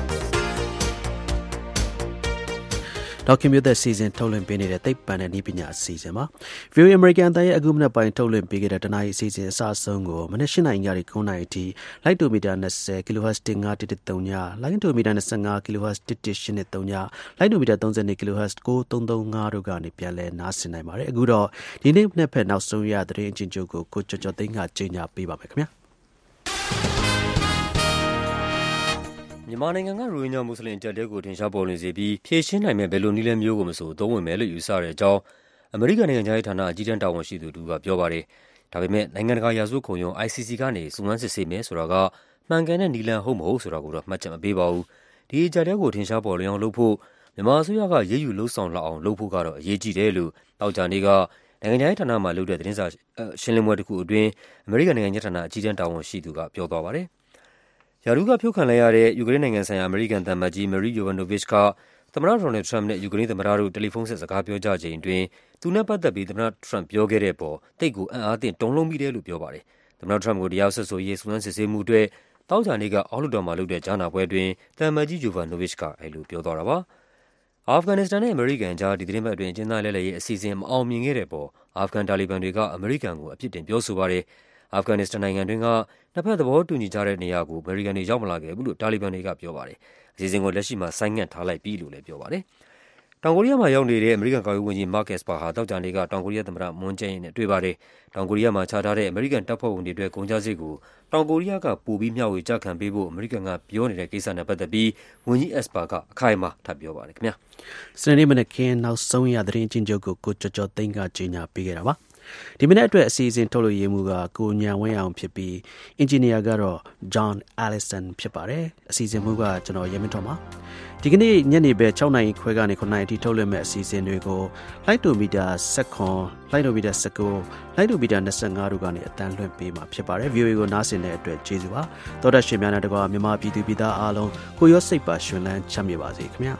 ဒေါက်ကွန်မြူတာစီဇန်ထုတ်လွှင့်ပေးနေတဲ့သိပ္ပံနဲ့နည်းပညာအစီအစဉ်မှာ ဗီအိုအေ American တန်ရဲ့အခုမနက်ပိုင်းထုတ်လွှင့်ပေးခဲ့တဲ့တနားရီအစီအစဉ်အစအဆုံးကိုမနက်၈နာရီည၉နာရီအထိလိုက်တိုမီတာ၂၀ kHz ၁၅.၁၃ညလိုက်တိုမီတာ၂၅ kHz ၁၁.၈၂၃ညလိုက်တိုမီတာ၃၂ kHz ၉၃၃၅တို့ကနေပြန်လည်နားဆင်နိုင်ပါတယ်အခုတော့ဒီနေ့မနက်ဖက်နောက်ဆုံးရသတင်းအချင်းချုပ်ကိုကိုကျော်ကျော်သိန်းကကြေညာပေးပါမယ်ခင်ဗျာမြန်မာနိုင်ငံကရိုဟင်ဂျာမွတ်စလင်တပ်တဲကိုထင်ရှားပေါ်လွင်စေပြီးဖြည့်ရှင်းနိုင်မဲ့ဘယ်လိုနည်းလမ်းမျိုးကိုမဆိုသုံးဝင်မယ်လို့ယူဆတဲ့အကြောင်းအမေရိကန်နိုင်ငံခြားရေးဌာနအကြီးတန်းတာဝန်ရှိသူတို့ကပြောပါတယ်။ဒါပေမဲ့နိုင်ငံတကာရာဇဝတ်ခုံရုံး I C C ကနေစုံစမ်းစစ်ဆေးမယ်ဆိုတာကမှန်ကန်တဲ့နည်းလမ်းဟုတ်မဟုတ်ဆိုတာကိုတော့မှတ်ချက်မပေးပါဘူး။ဒီတပ်တဲကိုထင်ရှားပေါ်လွင်အောင်လုပ်ဖို့မြန်မာအစိုးရကရေးယူလှုံ့ဆော်လောက်အောင်လုပ်ဖို့ကတော့အရေးကြီးတယ်လို့တောက်ကြနေကနိုင်ငံခြားရေးဌာနမှလုပ်တဲ့သတင်းစာရှင်းလင်းပွဲတစ်ခုအတွင်းအမေရိကန်နိုင်ငံခြားရေးဌာနအကြီးတန်းတာဝန်ရှိသူကပြောသွားပါတယ်။ရာထူးကဖြုတ်ခံလိုက်ရတဲ့ယူကရိန်းနိုင်ငံဆိုင်ရာအမေရိကန်သံအမတ်ကြီး Marie Yovanovitch ကသမ္မတ Donald Trump နဲ့ယူကရိန်းသမ္မတတို့တယ်လီဖုန်းဆက်စကားပြောကြချိန်အတွင်းသူနဲ့ပတ်သက်ပြီးသမ္မတ Trump ပြောခဲ့တဲ့အပေါ်တိတ်ကိုအံ့အားသင့်တုန်လှုပ်မိတယ်လို့ပြောပါတယ်။သမ္မတ Trump ကိုတရားစွဲဆိုရေးစုံစမ်းစစ်ဆေးမှုအတွက်တောက်ကြနေ့ကအောက်လွှတ်တော်မှာလုပ်တဲ့ကြားနာပွဲအတွင်းသံအမတ်ကြီး Yovanovitch ကအဲလိုပြောသွားတာပါ။အာဖဂန်နစ္စတန်နဲ့အမေရိကန်ကြားဒီသတင်းပတ်အတွင်းကျင်းပလဲလှယ်ရေးအစီအစဉ်မအောင်မြင်ခဲ့တဲ့အပေါ်အာဖဂန်တာလီဘန်တွေကအမေရိကန်ကိုအပြစ်တင်ပြောဆိုပါတယ်။အာဖဂန်နစ္စတန်နိုင်ငံတွင်းကနှစ်ဖက်သဘောတူညီကြတဲ့နေရာကိုအမေရိကန်တွေရောက်မလာခဲ့ဘူးလို့တာလီဘန်တွေကပြောပါတယ်။အစီအစဉ်ကိုလက်ရှိမှာဆိုင်းငံ့ထားလိုက်ပြီလို့လည်းပြောပါတယ်။တောင်ကိုရီးယားမှာရောက်နေတဲ့အမေရိကန်ကာကွယ်ရေးဝန်ကြီး Mark Esper ဟာတောက်ကြနေ့ကတောင်ကိုရီးယားသမ္မတ Moon Jae-in နဲ့တွေ့ပါတယ်။တောင်ကိုရီးယားမှာချထားတဲ့အမေရိကန်တပ်ဖွဲ့ဝင်တွေအတွက်ကုန်ကျစရိတ်ကိုတောင်ကိုရီးယားကပိုပြီးမျှဝေကျခံပေးဖို့အမေရိကန်ကပြောနေတဲ့ကိစ္စနဲ့ပတ်သက်ပြီးဝန်ကြီး Esper ကအခိုင်အမာထပ်ပြောပါတယ်ခင်ဗျာ။စနေနေ့မနက်ခင်းနောက်ဆုံးရသတင်းအချင်းချုပ်ကိုကိုကျော်ကျော်သိန်းကကြေညာပေးခဲ့တာပါ။ဒီမနေ့အတွက်အစီအစဉ်ထုတ်လို့ရမှုကကိုညာဝင်းအောင်ဖြစ်ပြီးအင်ဂျင်နီယာကတော့ John Allison ဖြစ်ပါတယ်အစီအစဉ်မှုကကျွန်တော်ရေမင်းထွန်းပါဒီကနေ့ညနေပဲ6နာရီခွဲကနေ9နာရီအထိထုတ်လွှင့်မဲ့အစီအစဉ်တွေကိုလိုက်တိုမီတာ10လိုက်တိုမီတာ19လိုက်တိုမီတာ25တို့ကနေအတန်းလွှင့်ပေးမှာဖြစ်ပါတယ် ဗီအိုအေ ကိုနားဆင်တဲ့အတွက်ကျေးဇူးပါသောတာရှင်များနဲ့တကွာမြန်မာပြည်သူပြည်သားအားလုံးကိုရောစိတ်ပါရှင်လန်းချမ်းမြေပါစေခင်ဗျာ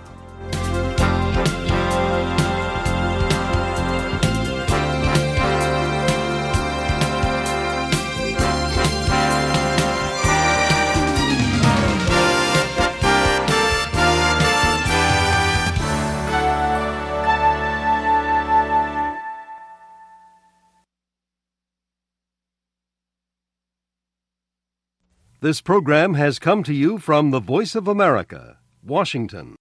This program has come to you from the Voice of America, Washington.